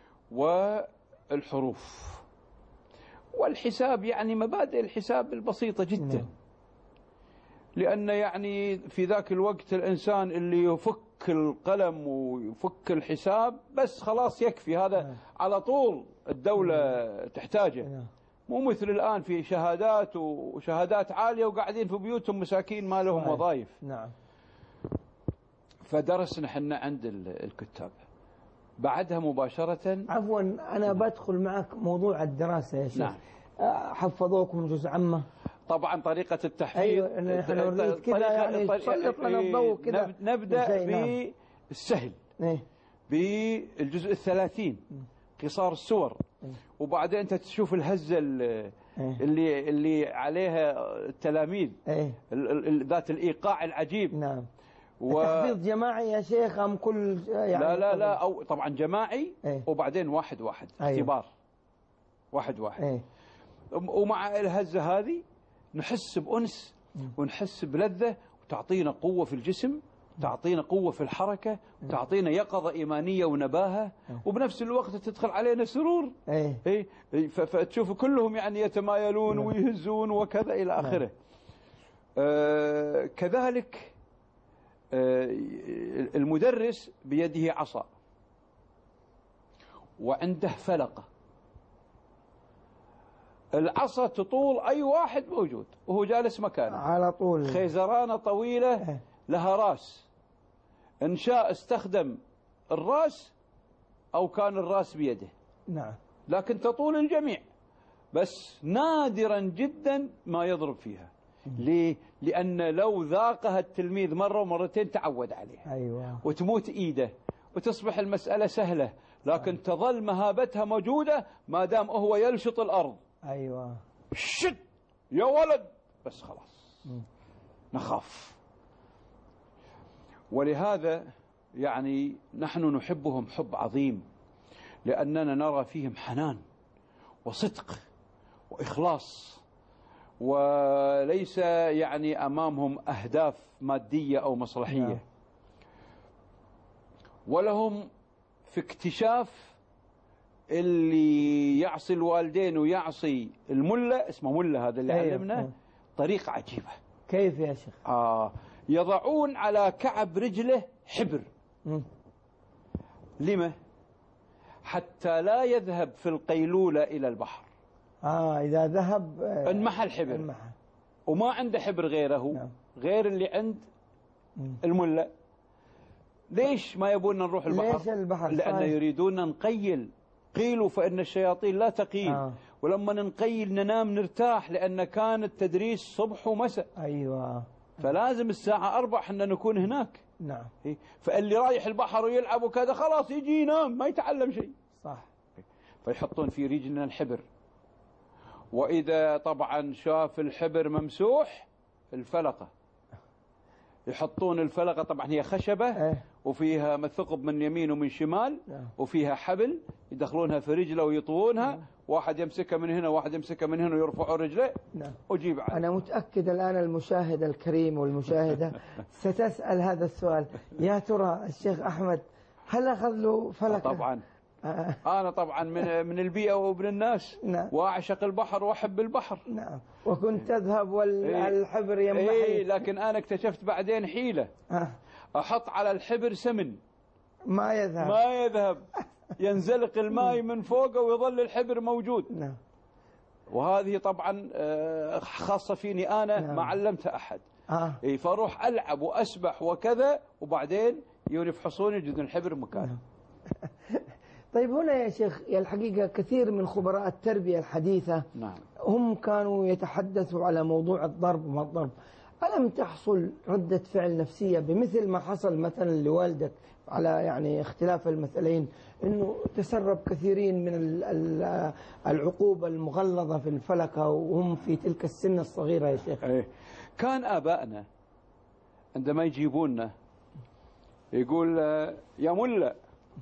S4: والحروف والحساب، يعني مبادئ الحساب البسيطة جدا. لأن يعني في ذاك الوقت الإنسان اللي يفك القلم ويفك الحساب بس خلاص يكفي، هذا على طول الدولة تحتاجه. مو مثل الآن في شهادات وشهادات عالية وقاعدين في بيوتهم مساكين ما لهم وظائف.
S3: نعم.
S4: فدرسنا حنا عند الكتاب. بعدها مباشرة.
S3: عفوا أنا بدخل معك موضوع الدراسة يا شيخ.
S4: نعم.
S3: حفظوكم جزء عامة؟
S4: طبعا طريقة التحفيظ.
S3: أيوة نحن نريد كذا يعني تسلط لنا الضوء كذا.
S4: نبدأ بالسهل. بالجزء 30 قصار السور، وبعدين أنت تشوف الهزة اللي عليها التلاميذ، ذات الإيقاع العجيب.
S3: نعم. تحفيظ جماعي يا شيخ أم كل يعني؟
S4: لا أو طبعا جماعي. وبعدين واحد اختبار. واحد. ومع الهزة هذه نحس بأنس ونحس بلذة، وتعطينا قوة في الجسم، تعطينا قوة في الحركة، تعطينا يقظة إيمانية ونباهة، وبنفس الوقت تدخل علينا سرور. فتشوف كلهم يعني يتمايلون ويهزون وكذا إلى آخره. كذلك المدرس بيده عصا وعنده فلقة، العصا تطول أي واحد موجود وهو جالس مكانه
S3: على طول.
S4: خيزرانة طويلة لها راس، إن شاء استخدم الراس أو كان الراس بيده.
S3: نعم.
S4: لكن تطول الجميع، بس نادرا جدا ما يضرب فيها. ليه؟ لأن لو ذاقها التلميذ مرة ومرتين تعود عليها.
S3: أيوة.
S4: وتموت إيده وتصبح المسألة سهلة، لكن تظل مهابتها موجودة ما دام هو يلشط الأرض.
S3: أيوة.
S4: شت يا ولد، بس خلاص نخاف. ولهذا يعني نحن نحبهم حب عظيم، لأننا نرى فيهم حنان وصدق وإخلاص، وليس يعني أمامهم أهداف مادية أو مصلحية. ولهم في اكتشاف اللي يعصي الوالدين ويعصي الملة، اسمه ملة هذا اللي علمنا، طريقة عجيبة.
S3: كيف يا شيخ؟
S4: يضعون على كعب رجله حبر. لما؟ حتى لا يذهب في القيلولة إلى البحر.
S3: إذا ذهب
S4: انمحى الحبر. وما عنده حبر غيره. غير اللي عند الملة. ليش ما يبون نروح البحر؟
S3: ليش البحر؟
S4: لأن يريدون نقيل. قيلوا فإن الشياطين لا تقيل. ولما نقيل ننام نرتاح، لأن كان التدريس صبح ومساء.
S3: أيوة.
S4: فلازم الساعة 4 حنا نكون هناك.
S3: نعم.
S4: فاللي رايح البحر ويلعب وكذا خلاص يجي ينام ما يتعلم شيء.
S3: صح.
S4: فيحطون في رجلنا الحبر، وإذا طبعا شاف الحبر ممسوح الفلقة، يحطون الفلقة، طبعا هي خشبة وفيها ثقب من يمين ومن شمال وفيها حبل، يدخلونها في رجله ويطوونها. واحد يمسكها من هنا واحد يمسكها من هنا ويرفعوا رجله. وجيب عليه.
S3: أنا متأكد الآن المشاهد الكريم والمشاهدة ستسأل هذا السؤال، يا ترى الشيخ أحمد هل أخذ له فلكة؟
S4: طبعا. أنا طبعا من البيئة وابن الناس. وأعشق البحر وأحب البحر.
S3: نعم. وكنت تذهب والحبر ينبحي.
S4: لكن أنا اكتشفت بعدين حيلة. أحط على الحبر سمن
S3: ما يذهب
S4: ينزلق الماء من فوقه ويظل الحبر موجود.
S3: نعم.
S4: وهذه طبعا خاصة فيني أنا. ما علمتها أحد. فأروح ألعب وأسبح وكذا، وبعدين يفحصون يجدون الحبر مكانه.
S3: طيب هنا يا شيخ الحقيقة كثير من خبراء التربية الحديثة هم كانوا يتحدثوا على موضوع الضرب وما الضرب. ألم تحصل ردة فعل نفسية بمثل ما حصل مثلا لوالدك على يعني اختلاف المثلين، أنه تسرب كثيرين من العقوبة المغلظة في الفلكة وهم في تلك السن الصغيرة يا شيخ؟
S4: كان آبائنا عندما يجيبوننا يقول يا ملا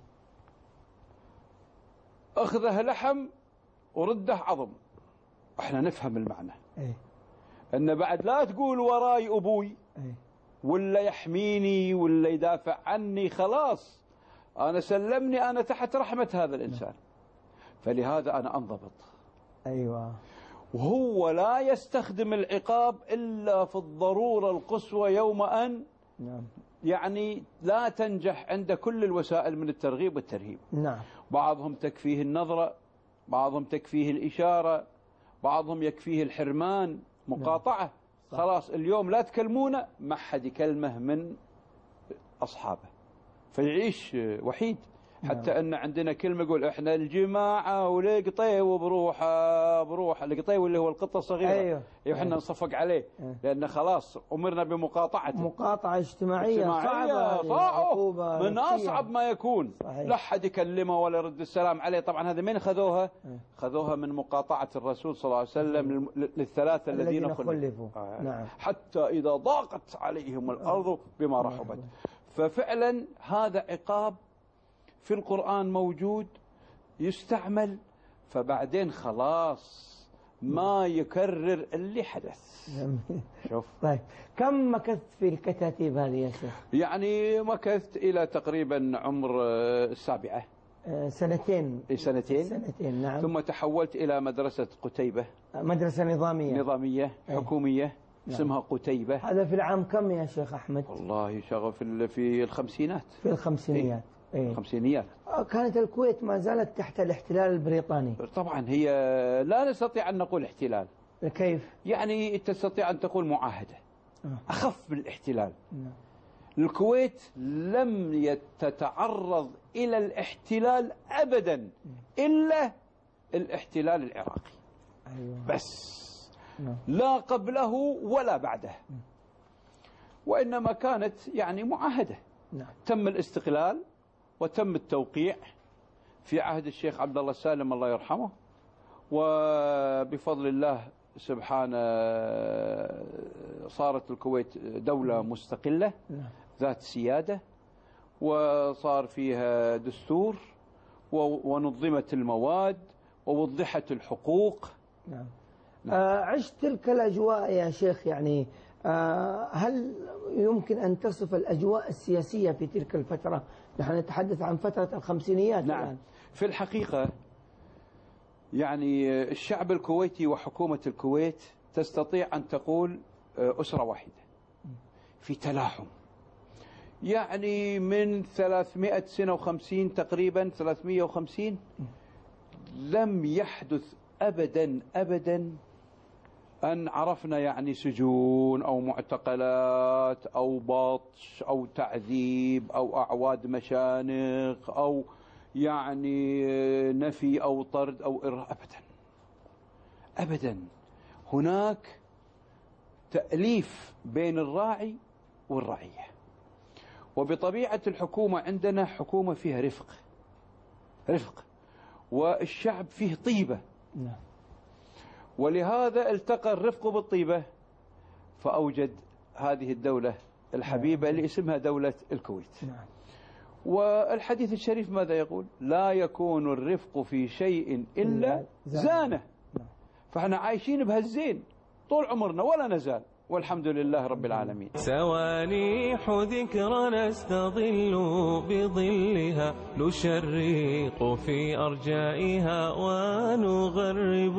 S4: أخذه لحم ورده عظم. احنا نفهم المعنى. أن بعد لا تقول وراي أبوي ولا يحميني ولا يدافع عني، خلاص أنا سلمني، أنا تحت رحمة هذا الإنسان. فلهذا أنا أنضبط.
S3: أيوة.
S4: وهو لا يستخدم العقاب إلا في الضرورة القصوى، يوم أن يعني لا تنجح عند كل الوسائل من الترغيب والترهيب. بعضهم تكفيه النظرة، بعضهم تكفيه الإشارة، بعضهم يكفيه الحرمان، مقاطعة. خلاص اليوم لا تكلمونه، ما حد يكلمه من أصحابه، فيعيش وحيد. حتى أن عندنا كلمة يقول إحنا الجماعة والقطيو وبروحه القطيو اللي هو القطة الصغيرة.
S3: أيوه.
S4: إحنا نصفق عليه لأن خلاص أمرنا بمقاطعته.
S3: مقاطعة اجتماعية صعبة
S4: من أصعب ما يكون.
S3: صحيح.
S4: لا أحد يكلمه ولا يرد السلام عليه. طبعا هذا من خذوها؟ خذوها من مقاطعة الرسول صلى الله عليه وسلم للثلاثة الذين خلفوا.
S3: نعم.
S4: حتى إذا ضاقت عليهم الأرض بما رحبت. ففعلا هذا عقاب في القرآن موجود يستعمل، فبعدين خلاص ما يكرر اللي حدث. شوف.
S3: طيب كم مكثت في الكتاتيب هذه يا شيخ؟
S4: يعني مكثت إلى تقريبا عمر 7.
S3: سنتين.
S4: سنتين
S3: نعم.
S4: ثم تحولت إلى مدرسة قتيبة،
S3: مدرسة نظامية
S4: حكومية اسمها قتيبة.
S3: هذا في العام كم يا شيخ أحمد؟
S4: والله شغل في الخمسينات.
S3: في الخمسينيات.
S4: الخمسينيات.
S3: كانت الكويت ما زالت تحت الاحتلال البريطاني.
S4: طبعا هي لا نستطيع أن نقول احتلال.
S3: كيف؟
S4: يعني تستطيع أن تقول معاهدة أخف من الاحتلال. الكويت لم تتعرض إلى الاحتلال أبدا إلا الاحتلال العراقي. بس لا قبله ولا بعده، وإنما كانت يعني معاهدة. تم الاستقلال وتم التوقيع في عهد الشيخ عبد الله السالم الله يرحمه، وبفضل الله سبحانه صارت الكويت دولة مستقلة ذات سيادة، وصار فيها دستور ونظمت المواد ووضحت الحقوق.
S3: عشت تلك الأجواء يا شيخ، يعني هل يمكن أن تصف الأجواء السياسية في تلك الفترة؟ نحن نتحدث عن فترة الخمسينيات.
S4: نعم الآن. في الحقيقة يعني الشعب الكويتي وحكومة الكويت تستطيع أن تقول أسرة واحدة في تلاحم. يعني من 300 سنة و50 تقريبا 350 لم يحدث أبدا أن عرفنا يعني سجون أو معتقلات أو بطش أو تعذيب أو أعواد مشانق أو يعني نفي أو طرد أو إرهاب. أبدا. هناك تأليف بين الراعي والرعية، وبطبيعة الحكومة عندنا حكومة فيها رفق والشعب فيه طيبة. ولهذا التقى الرفق بالطيبة فأوجد هذه الدولة الحبيبة اللي اسمها دولة الكويت. والحديث الشريف ماذا يقول؟ لا يكون الرفق في شيء إلا زانه. فاحنا عايشين بهالزين طول عمرنا ولا نزال، والحمد لله رب العالمين.
S2: سوانيح ذكرى نستظل بظلها، نشرق في أرجائها ونغرب.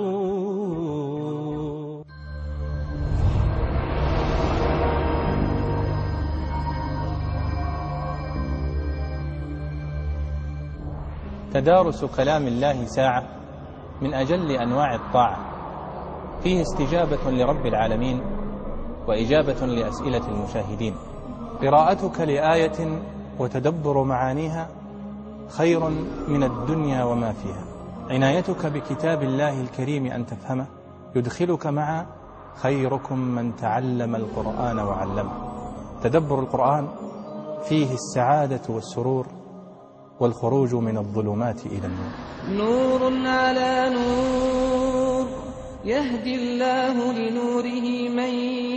S8: تدارس كلام الله ساعة من أجل أنواع الطاعة، فيه استجابة لرب العالمين وإجابة لأسئلة المشاهدين. قراءتك لآية وتدبر معانيها خير من الدنيا وما فيها. عنايتك بكتاب الله الكريم أن تفهمه يدخلك مع خيركم من تعلم القرآن وعلمه. تدبر القرآن فيه السعادة والسرور والخروج من الظلمات إلى النور.
S9: نور على نور يهدي الله لنوره من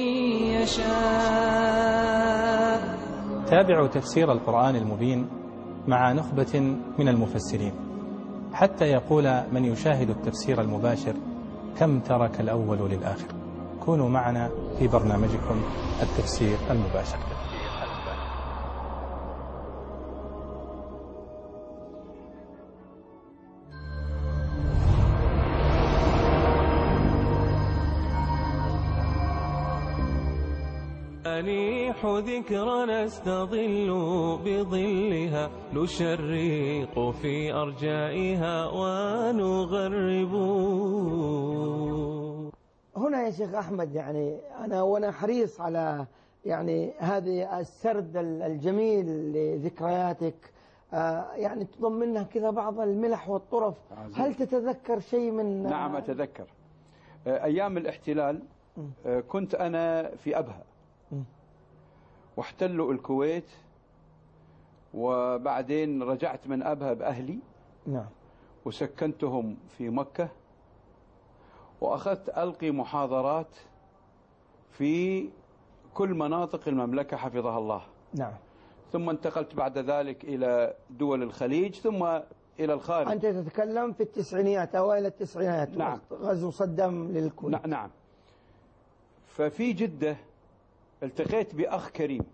S9: يشاء.
S8: تابعوا تفسير القرآن المبين مع نخبة من المفسرين، حتى يقول من يشاهد التفسير المباشر كم ترك الأول للآخر. كونوا معنا في برنامجكم التفسير المباشر.
S2: سوانيح ذكرى نستظل بظلها، نشرق في أرجائها ونغرب.
S3: هنا يا شيخ أحمد يعني وأنا حريص على يعني هذه السرد الجميل لذكرياتك، يعني تضمنها كذا بعض الملح والطرف. هل تتذكر شيء من؟
S4: نعم أتذكر. أيام الاحتلال كنت أنا في أبها، واحتلوا الكويت، وبعدين رجعت من أبها بأهلي.
S3: نعم.
S4: وسكنتهم في مكة، وأخذت ألقي محاضرات في كل مناطق المملكة حفظها الله.
S3: نعم.
S4: ثم انتقلت بعد ذلك إلى دول الخليج ثم إلى الخارج.
S3: أنت تتكلم في التسعينيات، أوائل التسعينيات.
S4: نعم.
S3: غزو صدام للكويت.
S4: نعم. ففي جدة التقيت بأخ كريم،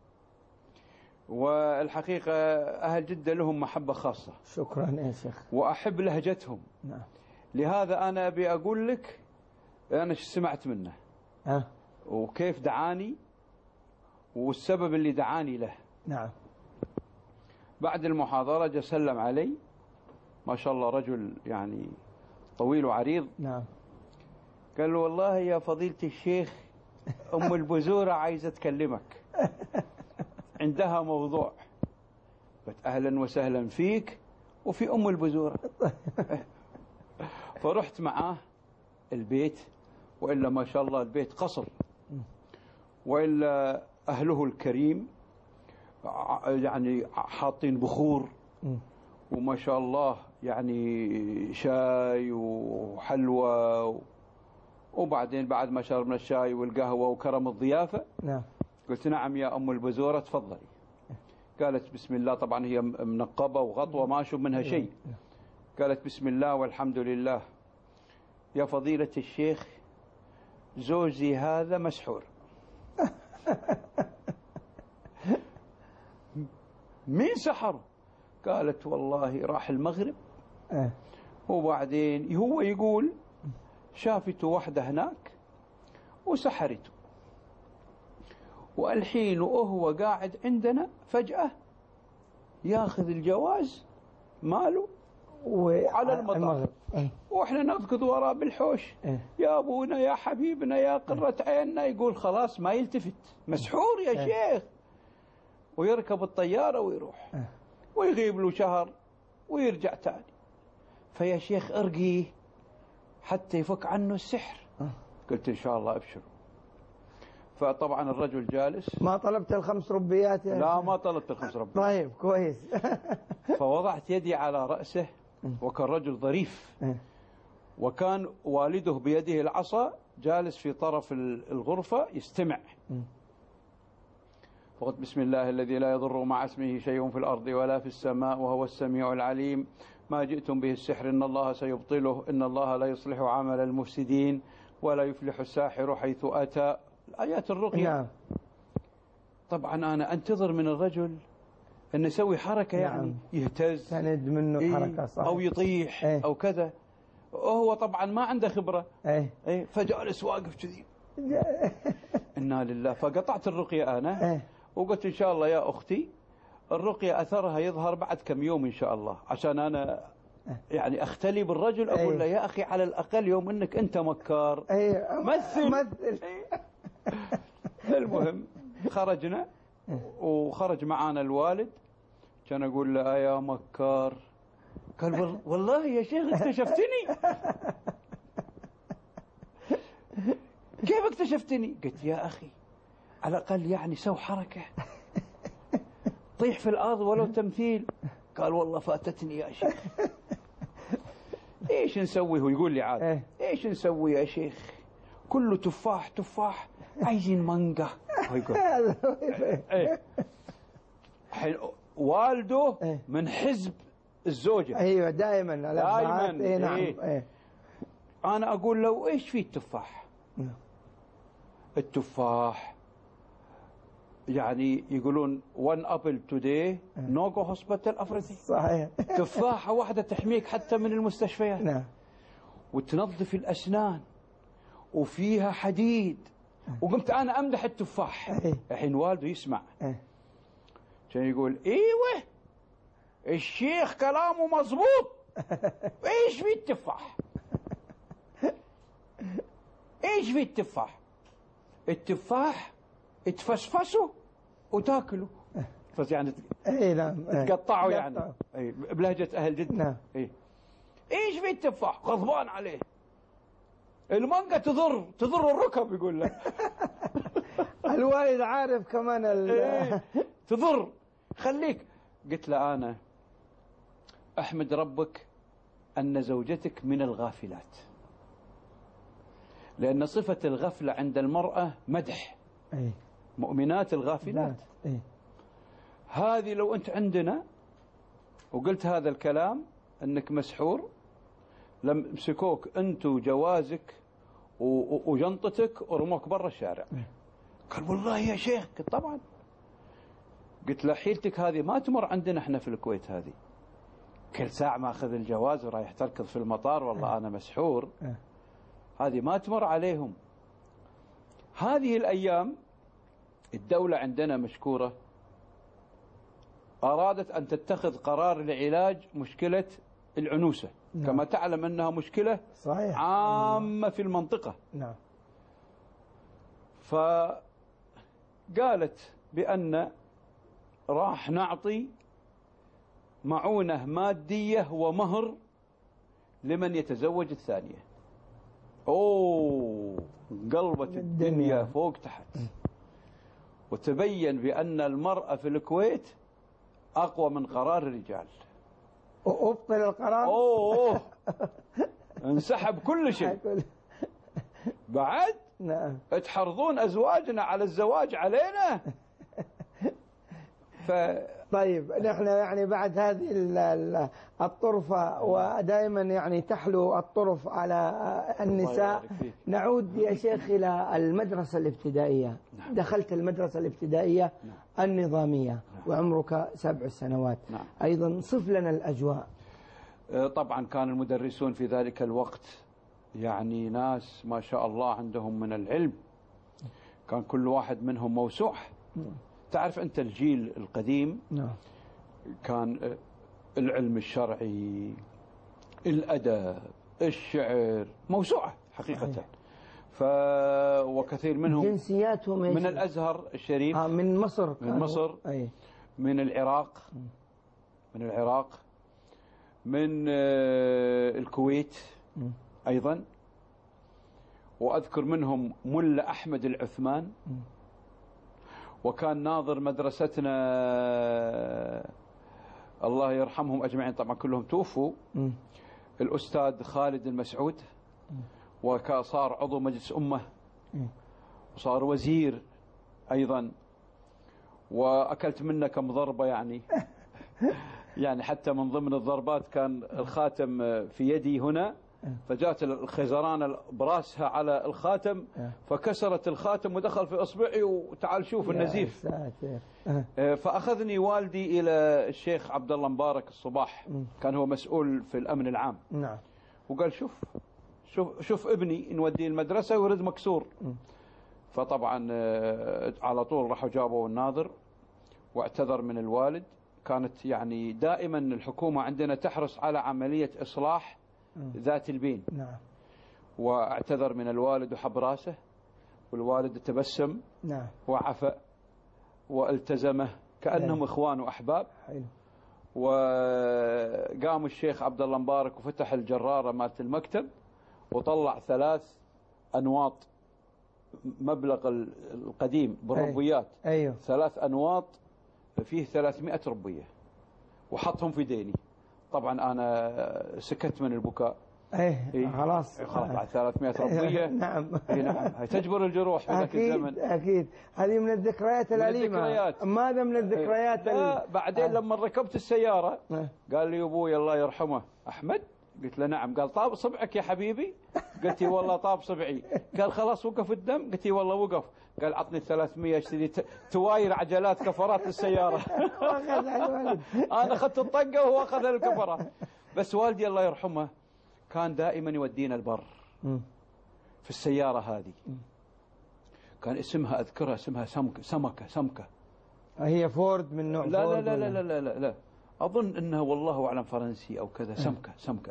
S4: والحقيقة أهل جدة لهم محبة خاصة.
S3: شكرا يا شيخ.
S4: وأحب لهجتهم.
S3: نعم.
S4: لهذا أنا أبي أقول لك أنا سمعت منه وكيف دعاني والسبب اللي دعاني له.
S3: نعم.
S4: بعد المحاضرة جاء سلم علي، ما شاء الله رجل يعني طويل وعريض.
S3: نعم.
S4: قال له والله يا فضيلة الشيخ أم البزورة عايزة تكلمك، عندها موضوع. قلت أهلا وسهلا فيك وفي أم البزورة. فرحت معاه البيت، وإلا ما شاء الله البيت قصر، وإلا أهله الكريم يعني حاطين بخور، وما شاء الله يعني شاي وحلوى، وبعدين بعد ما شربنا الشاي والقهوة وكرم الضيافة.
S3: نعم.
S4: قلت نعم يا أم البزورة تفضلي. قالت بسم الله، طبعا هي منقبة وغطوة ما أشوف منها شيء. قالت بسم الله والحمد لله يا فضيلة الشيخ، زوجي هذا مسحور. مين سحره؟ قالت والله راح المغرب، وبعدين هو يقول شافته واحدة هناك وسحرته، والحين وهو قاعد عندنا فجأة ياخذ الجواز ماله وعلى المطار، واحنا نركض وراه بالحوش. يا ابونا يا حبيبنا يا قرة عيننا. يقول خلاص ما يلتفت، مسحور يا شيخ. ويركب الطيارة ويروح، ويغيب له شهر ويرجع تاني. فيا شيخ ارقيه حتى يفك عنه السحر. قلت ان شاء الله ابشروا. فطبعا الرجل جالس.
S3: ما طلبت ال5 ربيات يا
S4: لا ما طلبت ال5 ربيات.
S3: طيب كويس.
S4: فوضعت يدي على رأسه، وكان رجل ظريف، وكان والده بيده العصا جالس في طرف الغرفة يستمع. فقلت بسم الله الذي لا يضر مع اسمه شيء في الأرض ولا في السماء وهو السميع العليم. ما جئتم به السحر إن الله سيبطله، إن الله لا يصلح عمل المفسدين ولا يفلح الساحر حيث أتى. آيات الرقية.
S3: نعم.
S4: طبعا أنا أنتظر من الرجل أن يسوي حركة. نعم. يعني يهتز،
S3: تند منه حركة صح،
S4: أو يطيح أو كذا. وهو طبعا ما عنده خبرة. فجالس واقف كذي. إنا لله. فقطعت الرقية أنا وقلت إن شاء الله يا أختي الرقية أثرها يظهر بعد كم يوم إن شاء الله، عشان أنا يعني أختلي بالرجل أقول له يا أخي على الأقل يوم أنك أنت مكار مثل. المهم خرجنا، وخرج معانا الوالد. كان أقول له يا مكار. قال والله يا شيخ اكتشفتني. كيف اكتشفتني؟ قلت يا أخي على الأقل يعني سو حركة، طيح في الأرض ولو تمثيل. قال والله فاتتني يا شيخ. ايش نسوي؟ هو يقول لي عاد ايش نسوي يا شيخ؟ كله تفاح تفاح، عايزين مانجا. والده من حزب الزوجة.
S3: ايوه دائما.
S4: نعم. انا اقول له ايش فيه التفاح؟ التفاح يعني يقولون one apple today no go hospital أفريقيا.
S3: صحيح.
S4: تفاحة واحدة تحميك حتى من المستشفيات.
S3: نعم.
S4: وتنظف الأسنان وفيها حديد. وقمت أنا أمدح التفاح. الحين والده يسمع، كان يقول ايوه الشيخ كلامه مظبوط. ايش في التفاح؟ ايش في التفاح؟ التفاح تفسفسه وتاكله. بس يعني
S3: اي نعم
S4: تقطعوا يعني اي بلهجة اهل جدة.
S3: نعم.
S4: ايش في التفاح غضبان عليه، المانجا تضر الركب يقول له.
S3: الوالد عارف كمان
S4: تضر، خليك. قلت له انا احمد ربك ان زوجتك من الغافلات، لان صفة الغفلة عند المرأة مدح. مؤمنات الغافلات. هذه لو انت عندنا وقلت هذا الكلام انك مسحور، لم امسكوك انت وجوازك وجنطتك ورموك برا الشارع. قال والله يا شيخ. قلت طبعا. قلت له حيلتك هذه ما تمر عندنا احنا في الكويت، هذه كل ساعة ما اخذ الجواز ورايح تركض في المطار والله انا مسحور، هذه ما تمر عليهم. هذه الايام الدولة عندنا مشكورة أرادت أن تتخذ قرار لعلاج مشكلة العنوسة. كما تعلم أنها مشكلة
S3: صحيح
S4: عامة في المنطقة.
S3: نعم.
S4: فقالت بأن راح نعطي معونة مادية ومهر لمن يتزوج الثانية. قلبت الدنيا فوق تحت، وتبين بأن المرأة في الكويت أقوى من قرار الرجال.
S3: أبطل القرار.
S4: انسحب كل شيء. بعد
S3: نعم.
S4: تحرضون أزواجنا على الزواج علينا.
S3: طيب نحن يعني بعد هذه الطرفة، ودائما يعني تحلو الطرف على النساء، نعود يا شيخ إلى المدرسة الابتدائية. دخلت المدرسة الابتدائية النظامية وعمرك 7 سنوات. أيضا صف لنا الأجواء.
S4: طبعا كان المدرسون في ذلك الوقت يعني ناس ما شاء الله عندهم من العلم، كان كل واحد منهم موسوعة. تعرف أنت الجيل القديم كان العلم الشرعي، الأدب، الشعر، موسوعة حقيقة. وكثير منهم
S3: جنسياتهم
S4: من الأزهر الشريف،
S3: من مصر،
S4: من العراق، من الكويت أيضا. وأذكر منهم ملا أحمد العثمان، وكان ناظر مدرستنا الله يرحمهم أجمعين، طبعا كلهم توفوا، الأستاذ خالد المسعود، وصار عضو مجلس أمة، وصار وزير أيضا، وأكلت منه كم ضربة يعني. يعني حتى من ضمن الضربات كان الخاتم في يدي هنا، فجاءت الخزرانة براسها على الخاتم فكسرت الخاتم ودخل في إصبعي، وتعال شوف النزيف. فأخذني والدي إلى الشيخ عبد الله مبارك الصباح، كان هو مسؤول في الأمن العام. وقال شوف ابني نوديه المدرسة ويرد مكسور. فطبعا على طول راحوا جابوا الناظر واعتذر من الوالد. كانت يعني دائما الحكومة عندنا تحرص على عملية إصلاح ذات البين. واعتذر من الوالد وحب راسه، والوالد تبسم وعفى والتزمه كأنهم إخوان وأحباب. وقام الشيخ عبد الله مبارك وفتح الجرارة مالت المكتب وطلع 3 أنواط مبلغ القديم بالربيات. 3 أنواط فيه 300 ربية، وحطهم في ديني. طبعا أنا سكت من البكاء.
S3: خلاص
S4: بعد 300 ربية.
S3: نعم.
S4: نعم، تجبر الجروح في ذاك الزمن.
S3: أكيد هذه من الذكريات الأليمة. ماذا من الذكريات
S4: بعدين لما ركبت السيارة قال لي أبوي الله يرحمه أحمد. قلت له نعم. قال طاب صبعك يا حبيبي. قلت والله طاب صبعي. قال خلاص وقف الدم. قلت والله وقف. قال عطني 300 اشتري تواير عجلات كفرات السيارة. أنا أخذت الطقة وهو أخذ الكفرات. بس والدي الله يرحمه كان دائما يودينا البر في السيارة هذه. كان اسمها أذكرها، اسمها سمكة.
S3: هي فورد من نوع
S4: لا
S3: فورد؟
S4: لا لا لا لا لا لا، أظن أنها والله أعلم فرنسي أو كذا.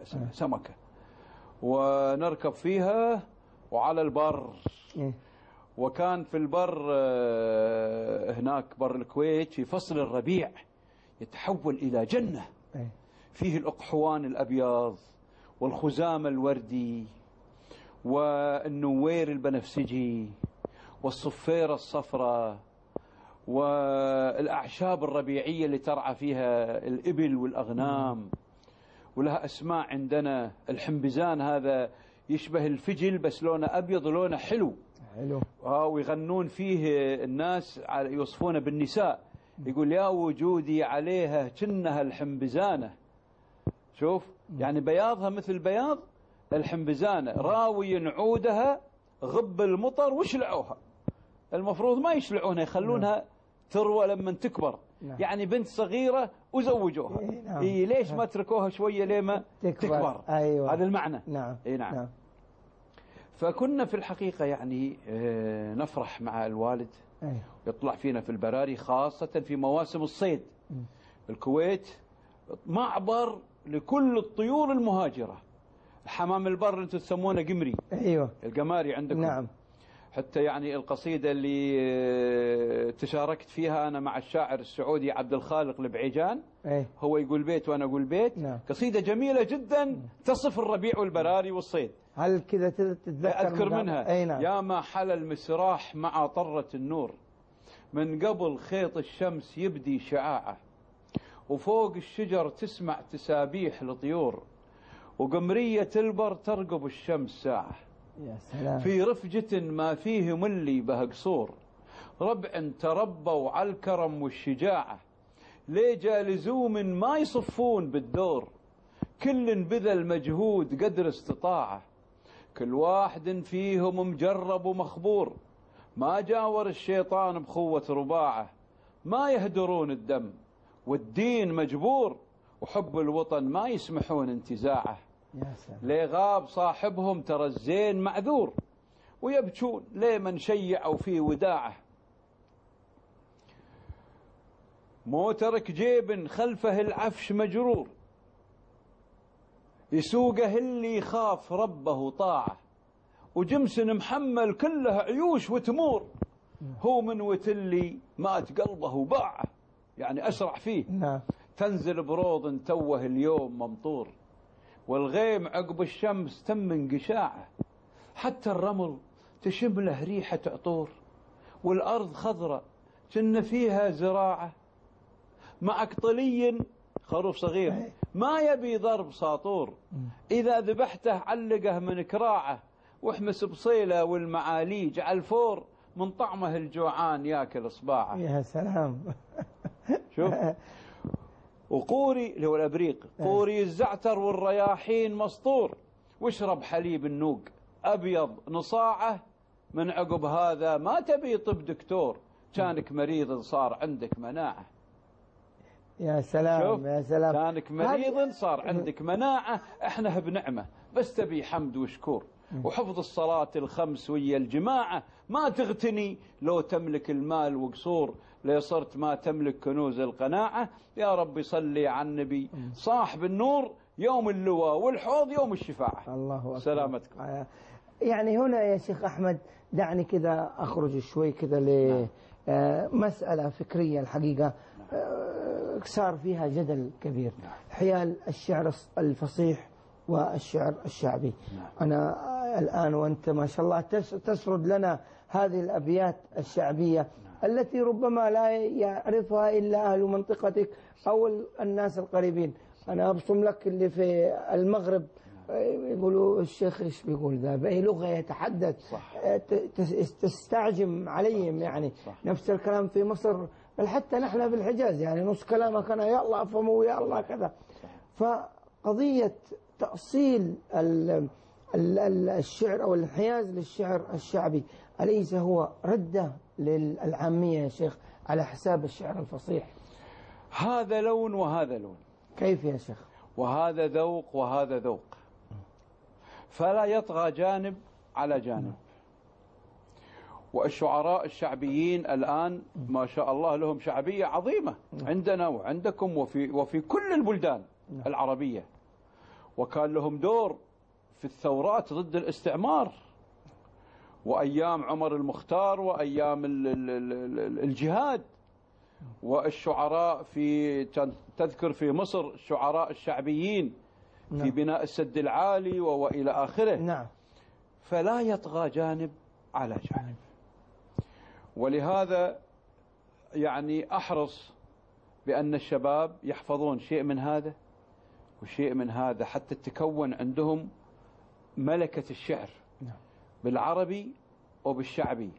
S4: سمكة. ونركب فيها وعلى البر، وكان في البر هناك بر الكويت في فصل الربيع يتحول إلى جنة، فيه الأقحوان الأبيض والخزام الوردي والنوير البنفسجي والصفيرة الصفراء والأعشاب الربيعية اللي ترعى فيها الإبل والأغنام، ولها أسماء عندنا. الحنبزان هذا يشبه الفجل بس لونه أبيض ولونه حلو، ويغنون فيه الناس يوصفونه بالنساء، يقول يا وجودي عليها كنها الحنبزانة. شوف يعني بياضها مثل بياض الحنبزانة، راوي عودها غب المطر وشلعوها. المفروض ما يشلعونها، يخلونها تروى لما تكبر. يعني بنت صغيرة وزوجوها. ليش ما تركوها شوية لما تكبر؟
S3: أيوة.
S4: هذا المعنى.
S3: نعم.
S4: نعم. فكنا في الحقيقة يعني نفرح مع الوالد، يطلع فينا في البراري خاصة في مواسم الصيد. الكويت معبر لكل الطيور المهاجرة. حمام البر انتم تسمونه قمري.
S3: ايوه
S4: القماري عندكم.
S3: نعم.
S4: حتى يعني القصيدة اللي تشاركت فيها أنا مع الشاعر السعودي عبد الخالق البعيجان، هو يقول بيت وأنا أقول بيت.
S3: نعم.
S4: قصيدة جميلة جدا تصف الربيع والبراري والصيد.
S3: هل كذا تتذكر؟
S4: أذكر منها.
S3: نعم.
S4: يا ما حل المسراح مع طرة النور، من قبل خيط الشمس يبدي شعاعه، وفوق الشجر تسمع تسابيح لطيور، وقمرية البر ترقب الشمس ساعة.
S3: يا سلام.
S4: في رفجة ما فيه ملي به قصور، ربع تربوا على الكرم والشجاعة، ليجا لزوم ما يصفون بالدور، كل بذل مجهود قدر استطاعه، كل واحد فيهم مجرب ومخبور، ما جاور الشيطان بخوة رباعه، ما يهدرون الدم والدين مجبور، وحب الوطن ما يسمحون انتزاعه. ليه غاب صاحبهم ترى الزين معذور، ويبكون ليه من شيعوا في وداعه، مو ترك جيب خلفه العفش مجرور، يسوقه اللي يخاف ربه طاعه، وجمس محمل كله عيوش وتمور، هو من وتلي مات قلبه وباعه، يعني أسرع فيه.
S3: نعم.
S4: تنزل بروض توه اليوم ممطور، والغيم عقب الشمس تم انقشاعه، حتى الرمل تشم له ريحة عطور، والأرض خضراء كن فيها زراعة، معك طلي خروف صغير ما يبي ضرب ساطور، إذا ذبحته علقه من كراعه، واحمس بصيله والمعاليج على الفور، من طعمه الجوعان ياكل اصباعه.
S3: يا سلام.
S4: شوف. وقوري اللي هو الابريق، قوري الزعتر والرياحين مسطور، واشرب حليب النوق ابيض نصاعه، من عقب هذا ما تبي طب دكتور، كانك مريض صار عندك مناعه.
S3: يا سلام. يا سلام.
S4: كانك مريض صار عندك مناعه، احنا بنعمه بس تبي حمد وشكور، وحفظ الصلاة الخمس ويا الجماعة، ما تغتني لو تملك المال وقصور، لو صرت ما تملك كنوز القناعة، يا رب صلي على النبي صاحب النور، يوم اللواء والحوض يوم الشفاعة.
S3: الله أكبر.
S4: سلامتكم.
S3: يعني هنا يا شيخ أحمد دعني كذا أخرج شوي كذا لمسألة فكرية الحقيقة صار فيها جدل كبير، حيال الشعر الفصيح والشعر الشعبي. أنا الآن وأنت ما شاء الله تسرد لنا هذه الأبيات الشعبية التي ربما لا يعرفها إلا أهل منطقتك أو الناس القريبين. أنا أبصم لك اللي في المغرب يقولوا الشيخ إيش بيقول ذا، بأي لغة يتحدث، تستعجم عليهم يعني. نفس الكلام في مصر، بل حتى نحن في الحجاز يعني نص كلامك أنا يا الله أفهمه يا الله كذا. فقضية تأصيل الشعر أو الانحياز للشعر الشعبي أليس هو ردة للعامية يا شيخ على حساب الشعر الفصيح؟
S4: هذا لون وهذا لون.
S3: كيف يا شيخ؟
S4: وهذا ذوق وهذا ذوق، فلا يطغى جانب على جانب. والشعراء الشعبيين الآن ما شاء الله لهم شعبية عظيمة عندنا وعندكم وفي كل البلدان العربية، وكان لهم دور في الثورات ضد الاستعمار، وأيام عمر المختار وأيام الجهاد، والشعراء تذكر في مصر الشعراء الشعبيين في بناء السد العالي وإلى آخره.
S3: نعم.
S4: فلا يطغى جانب على جانب. ولهذا يعني أحرص بأن الشباب يحفظون شيء من هذا وشيء من هذا حتى تكون عندهم ملكة الشعر بالعربي وبالشعبي.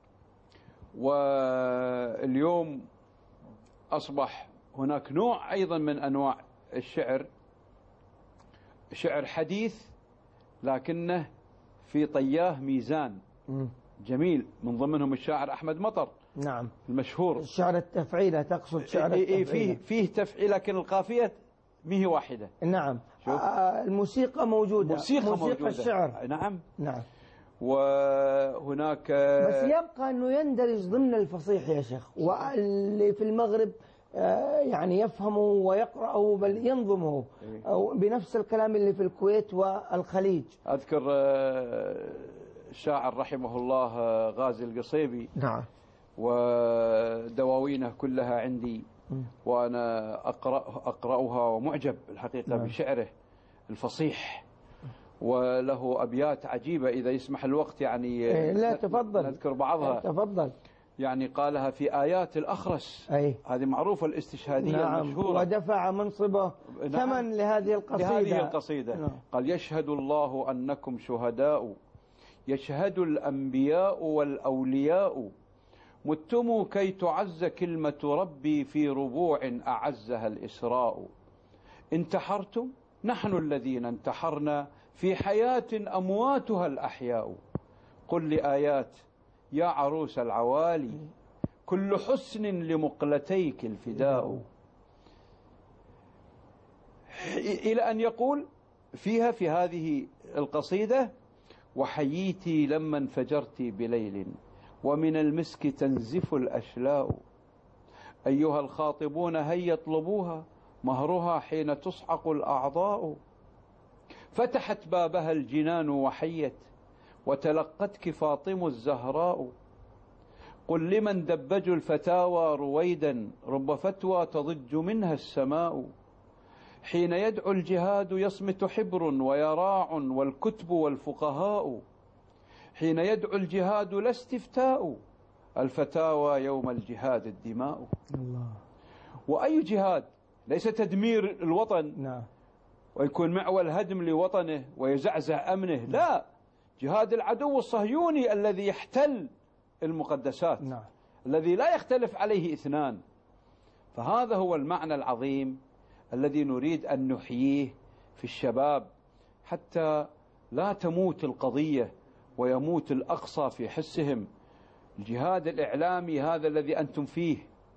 S4: واليوم أصبح هناك نوع أيضا من أنواع الشعر، شعر حديث لكنه في طياه ميزان جميل، من ضمنهم الشاعر أحمد مطر.
S3: نعم.
S4: المشهور.
S3: الشعر التفعيلة تقصد شعر التفعيلة؟
S4: فيه تفعيل لكن القافية ما هي واحدة.
S3: نعم. الموسيقى موجودة، موسيقى الشعر.
S4: نعم.
S3: نعم.
S4: وهناك
S3: بس يبقى أنه يندرج ضمن الفصيح يا شيخ، واللي في المغرب يعني يفهمه ويقرأه بل ينظمه، أو بنفس الكلام اللي في الكويت والخليج.
S4: أذكر الشاعر رحمه الله غازي القصيبي.
S3: نعم.
S4: ودواوينه كلها عندي وأنا أقرأها ومعجب الحقيقة بشعره الفصيح، وله أبيات عجيبة إذا يسمح الوقت يعني
S3: لا تفضل
S4: نذكر بعضها.
S3: تفضل.
S4: يعني قالها في آيات الأخرس. هذه معروفة الاستشهادية.
S3: نعم.
S4: المشهورة.
S3: ودفع منصبه ثمن لهذه
S4: القصيدة. نعم. قال يشهد الله أنكم شهداء، يشهد الأنبياء والأولياء، متم كي تعز كلمة ربي في ربوع أعزها الإسراء. انتحرتم نحن الذين انتحرنا في حياة أمواتها الأحياء. قل لآيات يا عروس العوالي كل حسن لمقلتيك الفداء. إلى أن يقول فيها في هذه القصيدة وحييتي لما انفجرت بليل ومن المسك تنزف الأشلاء. أيها الخاطبون هيا اطلبوها مهرها حين تصعق الأعضاء. فتحت بابها الجنان وحيت وتلقتك فاطم الزهراء. قل لمن دبج الفتاوى رويدا رب فتوى تضج منها السماء. حين يدعو الجهاد يصمت حبر ويراع والكتب والفقهاء. حين يدعو الجهاد لا استفتاء الفتاوى يوم الجهاد الدماء.
S3: الله.
S4: وأي جهاد؟ ليس تدمير الوطن.
S3: نعم.
S4: ويكون معول هدم لوطنه ويزعزع أمنه. لا، جهاد العدو الصهيوني الذي يحتل المقدسات.
S3: نعم.
S4: الذي لا يختلف عليه اثنان. فهذا هو المعنى العظيم الذي نريد أن نحييه في الشباب حتى لا تموت القضية ويموت الأقصى في حسهم. الجهاد الإعلامي هذا الذي أنتم فيه،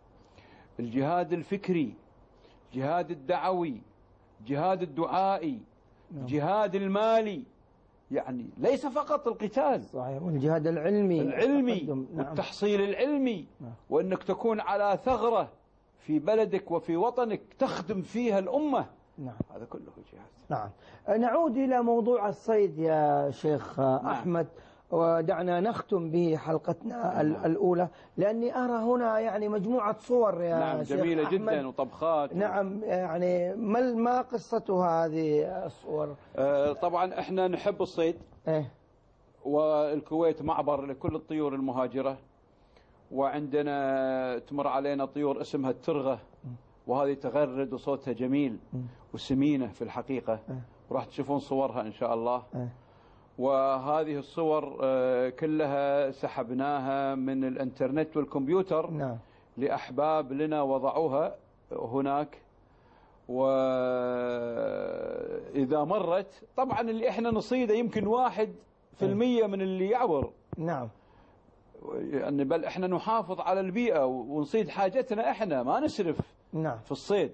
S4: الجهاد الفكري، الجهاد الدعوي، الجهاد الدعائي، الجهاد المالي، يعني ليس فقط القتال.
S3: صحيح. والجهاد العلمي
S4: والتحصيل العلمي. وأنك تكون على ثغرة في بلدك وفي وطنك تخدم فيها الأمة.
S3: نعم.
S4: هذا كله جهاد.
S3: نعم. نعود إلى موضوع الصيد يا شيخ أحمد، ودعنا نختم به حلقتنا الأولى، لأني أرى هنا يعني مجموعة صور يا شيخ
S4: جميلة
S3: أحمد.
S4: جدا وطبخات.
S3: نعم. يعني ما قصتها هذه الصور؟
S4: طبعا احنا نحب الصيد. والكويت معبر لكل الطيور المهاجرة، وعندنا تمر علينا طيور اسمها الترغة، وهذه تغرد وصوتها جميل وسمينة في الحقيقة، وراح تشوفون صورها إن شاء الله. وهذه الصور كلها سحبناها من الانترنت والكمبيوتر.
S3: نعم.
S4: لأحباب لنا وضعوها هناك. وإذا مرت طبعا اللي احنا نصيده يمكن 1% من اللي يعبر.
S3: نعم.
S4: يعني بل احنا نحافظ على البيئة ونصيد حاجتنا احنا، ما نسرف.
S3: نعم.
S4: في الصيد.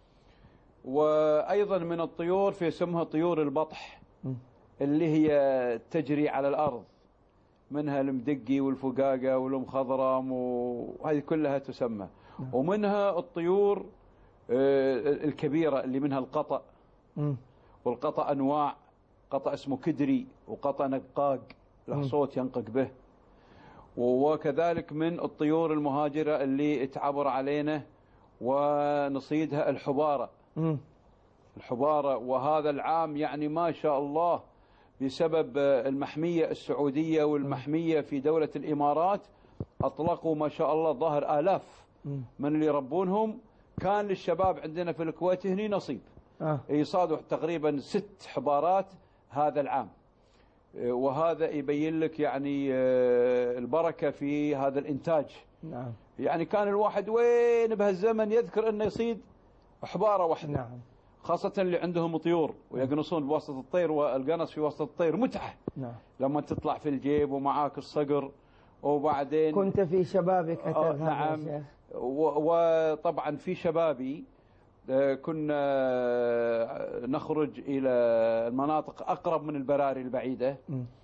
S4: وأيضا من الطيور في اسمها طيور البطح اللي هي تجري على الأرض، منها المدقي والفقاقة والمخضرم وهذه كلها تسمى. ومنها الطيور الكبيرة اللي منها القطأ. والقطأ أنواع، قطأ اسمه كدري وقطأ نقاق له صوت ينقق به. وكذلك من الطيور المهاجرة اللي تعبر علينا ونصيدها الحبارة. الحبارة. وهذا العام يعني ما شاء الله بسبب المحمية السعودية والمحمية في دولة الإمارات أطلقوا ما شاء الله ظاهر آلاف من اللي يربونهم. كان للشباب عندنا في الكويت هني نصيب يصادوا تقريبا 6 حبارات هذا العام. وهذا يبين لك يعني البركة في هذا الإنتاج.
S3: نعم.
S4: يعني كان الواحد وين بهالزمن يذكر أنه يصيد حبارة واحدة.
S3: نعم.
S4: خاصة اللي عندهم طيور ويقنصون بواسطة الطير، والقنص في وسط الطير متعة.
S3: نعم.
S4: لما تطلع في الجيب ومعاك الصقر. وبعدين
S3: كنت في شبابك تذهب.
S4: نعم. وطبعا في شبابي كنا نخرج إلى المناطق أقرب من البراري البعيدة،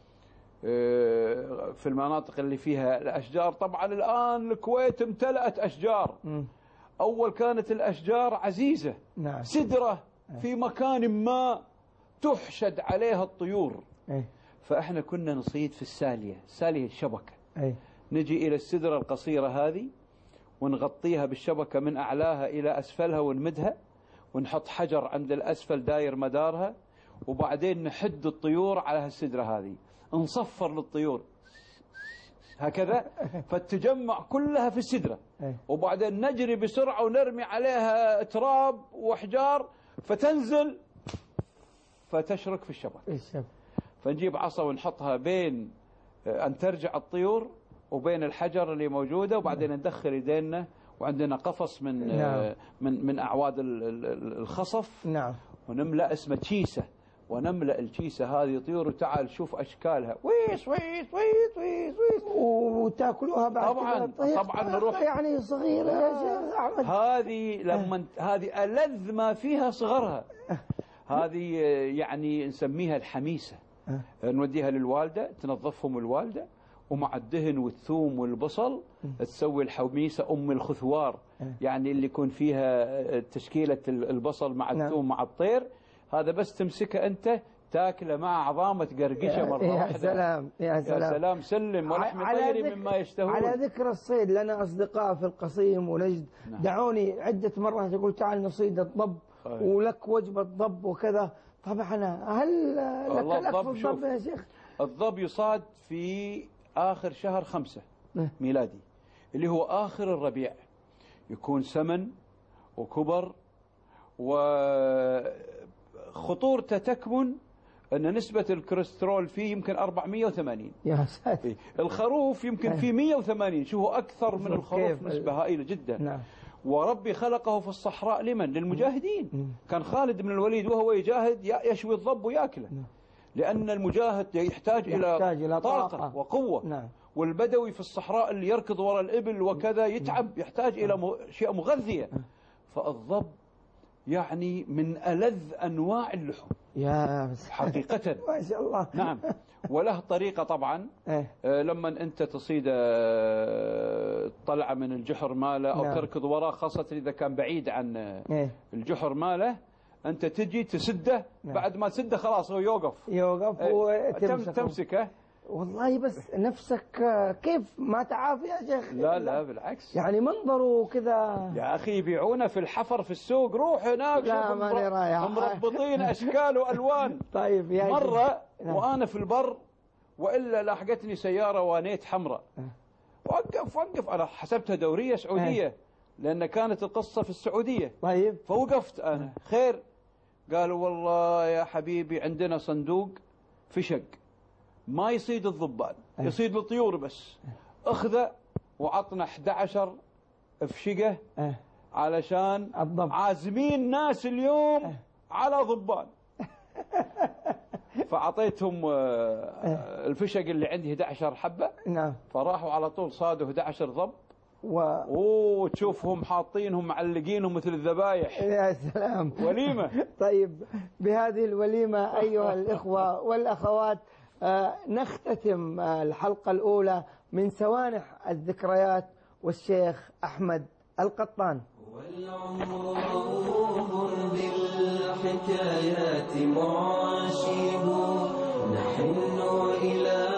S4: في المناطق اللي فيها الأشجار. طبعا الآن الكويت امتلأت أشجار. أول كانت الأشجار عزيزة.
S3: نعم.
S4: سدرة في مكان ما تحشد عليها الطيور. فإحنا كنا نصيد في السالية الشبكة. نجي إلى السدرة القصيرة هذه ونغطيها بالشبكة من أعلاها إلى أسفلها ونمدها، ونحط حجر عند الأسفل داير مدارها، وبعدين نحد الطيور على هالسدرة هذه، نصفر للطيور هكذا فتجمع كلها في السدرة. وبعدين نجري بسرعة ونرمي عليها تراب وأحجار فتنزل فتشرك في الشبكة. فنجيب عصا ونحطها بين أن ترجع الطيور وبين الحجر اللي موجودة، وبعدين ندخل يدينا، وعندنا قفص من
S3: نعم.
S4: من أعواد الخصف.
S3: نعم.
S4: ونملأ اسمه تشيسة، ونملأ التشيسة هذه طيور. وتعال شوف أشكالها ويس ويس ويس ويس ويس،
S3: وتاكلوها بعد.
S4: طبعا نروح
S3: يعني صغيرة يا شيخ أحمد.
S4: هذه لما هذه ألذ ما فيها صغرها. هذه يعني نسميها الحميسة. نوديها للوالدة تنظفهم الوالدة، ومع الدهن والثوم والبصل تسوي الحميسة أم الخثوار، يعني اللي يكون فيها تشكيلة البصل مع الثوم مع الطير. هذا بس تمسكه أنت تاكله مع عظامة قرقشة مرة واحدة.
S3: يا سلام يا سلام
S4: يا سلام. سلم ولحم طير مما يشتهون.
S3: على ذكر الصيد، لنا أصدقاء في القصيم ونجد دعوني عدة مرات يقول تعال نصيد الضب ولك وجبة ضب وكذا. طبعا هل لك في الضب يا شيخ؟
S4: الضب يصاد في آخر شهر 5 ميلادي، اللي هو آخر الربيع. يكون سمن وكبر، وخطورته تكمن أن نسبة الكوليسترول فيه يمكن 480.
S3: يا ساتر.
S4: الخروف يمكن فيه 180. شوفوا أكثر من الخروف نسبة هائلة جدا.
S3: نعم.
S4: وربي خلقه في الصحراء لمن؟ للمجاهدين. كان خالد بن الوليد وهو يجاهد يشوي الضب ويأكله. لأن المجاهد يحتاج إلى طاقة وقوة.
S3: نعم.
S4: والبدوي في الصحراء اللي يركض وراء الإبل وكذا يتعب، يحتاج إلى أشياء مغذية. فالضب يعني من ألذ أنواع اللحوم
S3: يا
S4: حقيقة.
S3: ما شاء الله.
S4: نعم. وله طريقة طبعا. لما أنت تصيد طلعة من الجحر ماله أو
S3: نعم.
S4: تركض وراه، خاصة إذا كان بعيد عن الجحر ماله، أنت تجي تسده.
S3: نعم.
S4: بعد ما تسده خلاص هو يوقف تمسكه.
S3: والله بس نفسك كيف ما تعافي يا شيخ؟
S4: لا بالعكس،
S3: يعني منظره كذا.
S4: يا أخي يبيعونه في الحفر في السوق، روح هناك.
S3: لا ماني رايح.
S4: مربطين أشكال وألوان.
S3: طيب يا
S4: مرة وأنا في البر، وإلا لاحقتني سيارة وانيت حمراء. وقف أنا حسبتها دورية سعودية لأن كانت القصة في السعودية.
S3: طيب.
S4: فوقفت أنا خير. قالوا والله يا حبيبي عندنا صندوق فشق ما يصيد الضبان، يصيد الطيور بس. أخذه وعطنا 11 فشقة علشان
S3: الضب.
S4: عازمين ناس اليوم على ضبان. فأعطيتهم الفشق اللي عندي 11 حبة.
S3: نعم.
S4: فراحوا على طول صادوا 11 ضب. وتشوفهم حاطينهم معلقينهم مثل الذبايح.
S3: يا سلام.
S4: وليمة.
S3: طيب بهذه الوليمة أيها الإخوة والأخوات نختتم الحلقة الأولى من سوانح الذكريات والشيخ أحمد القطان.
S1: والعمر روض بالحكايات معاشب، نحن إلى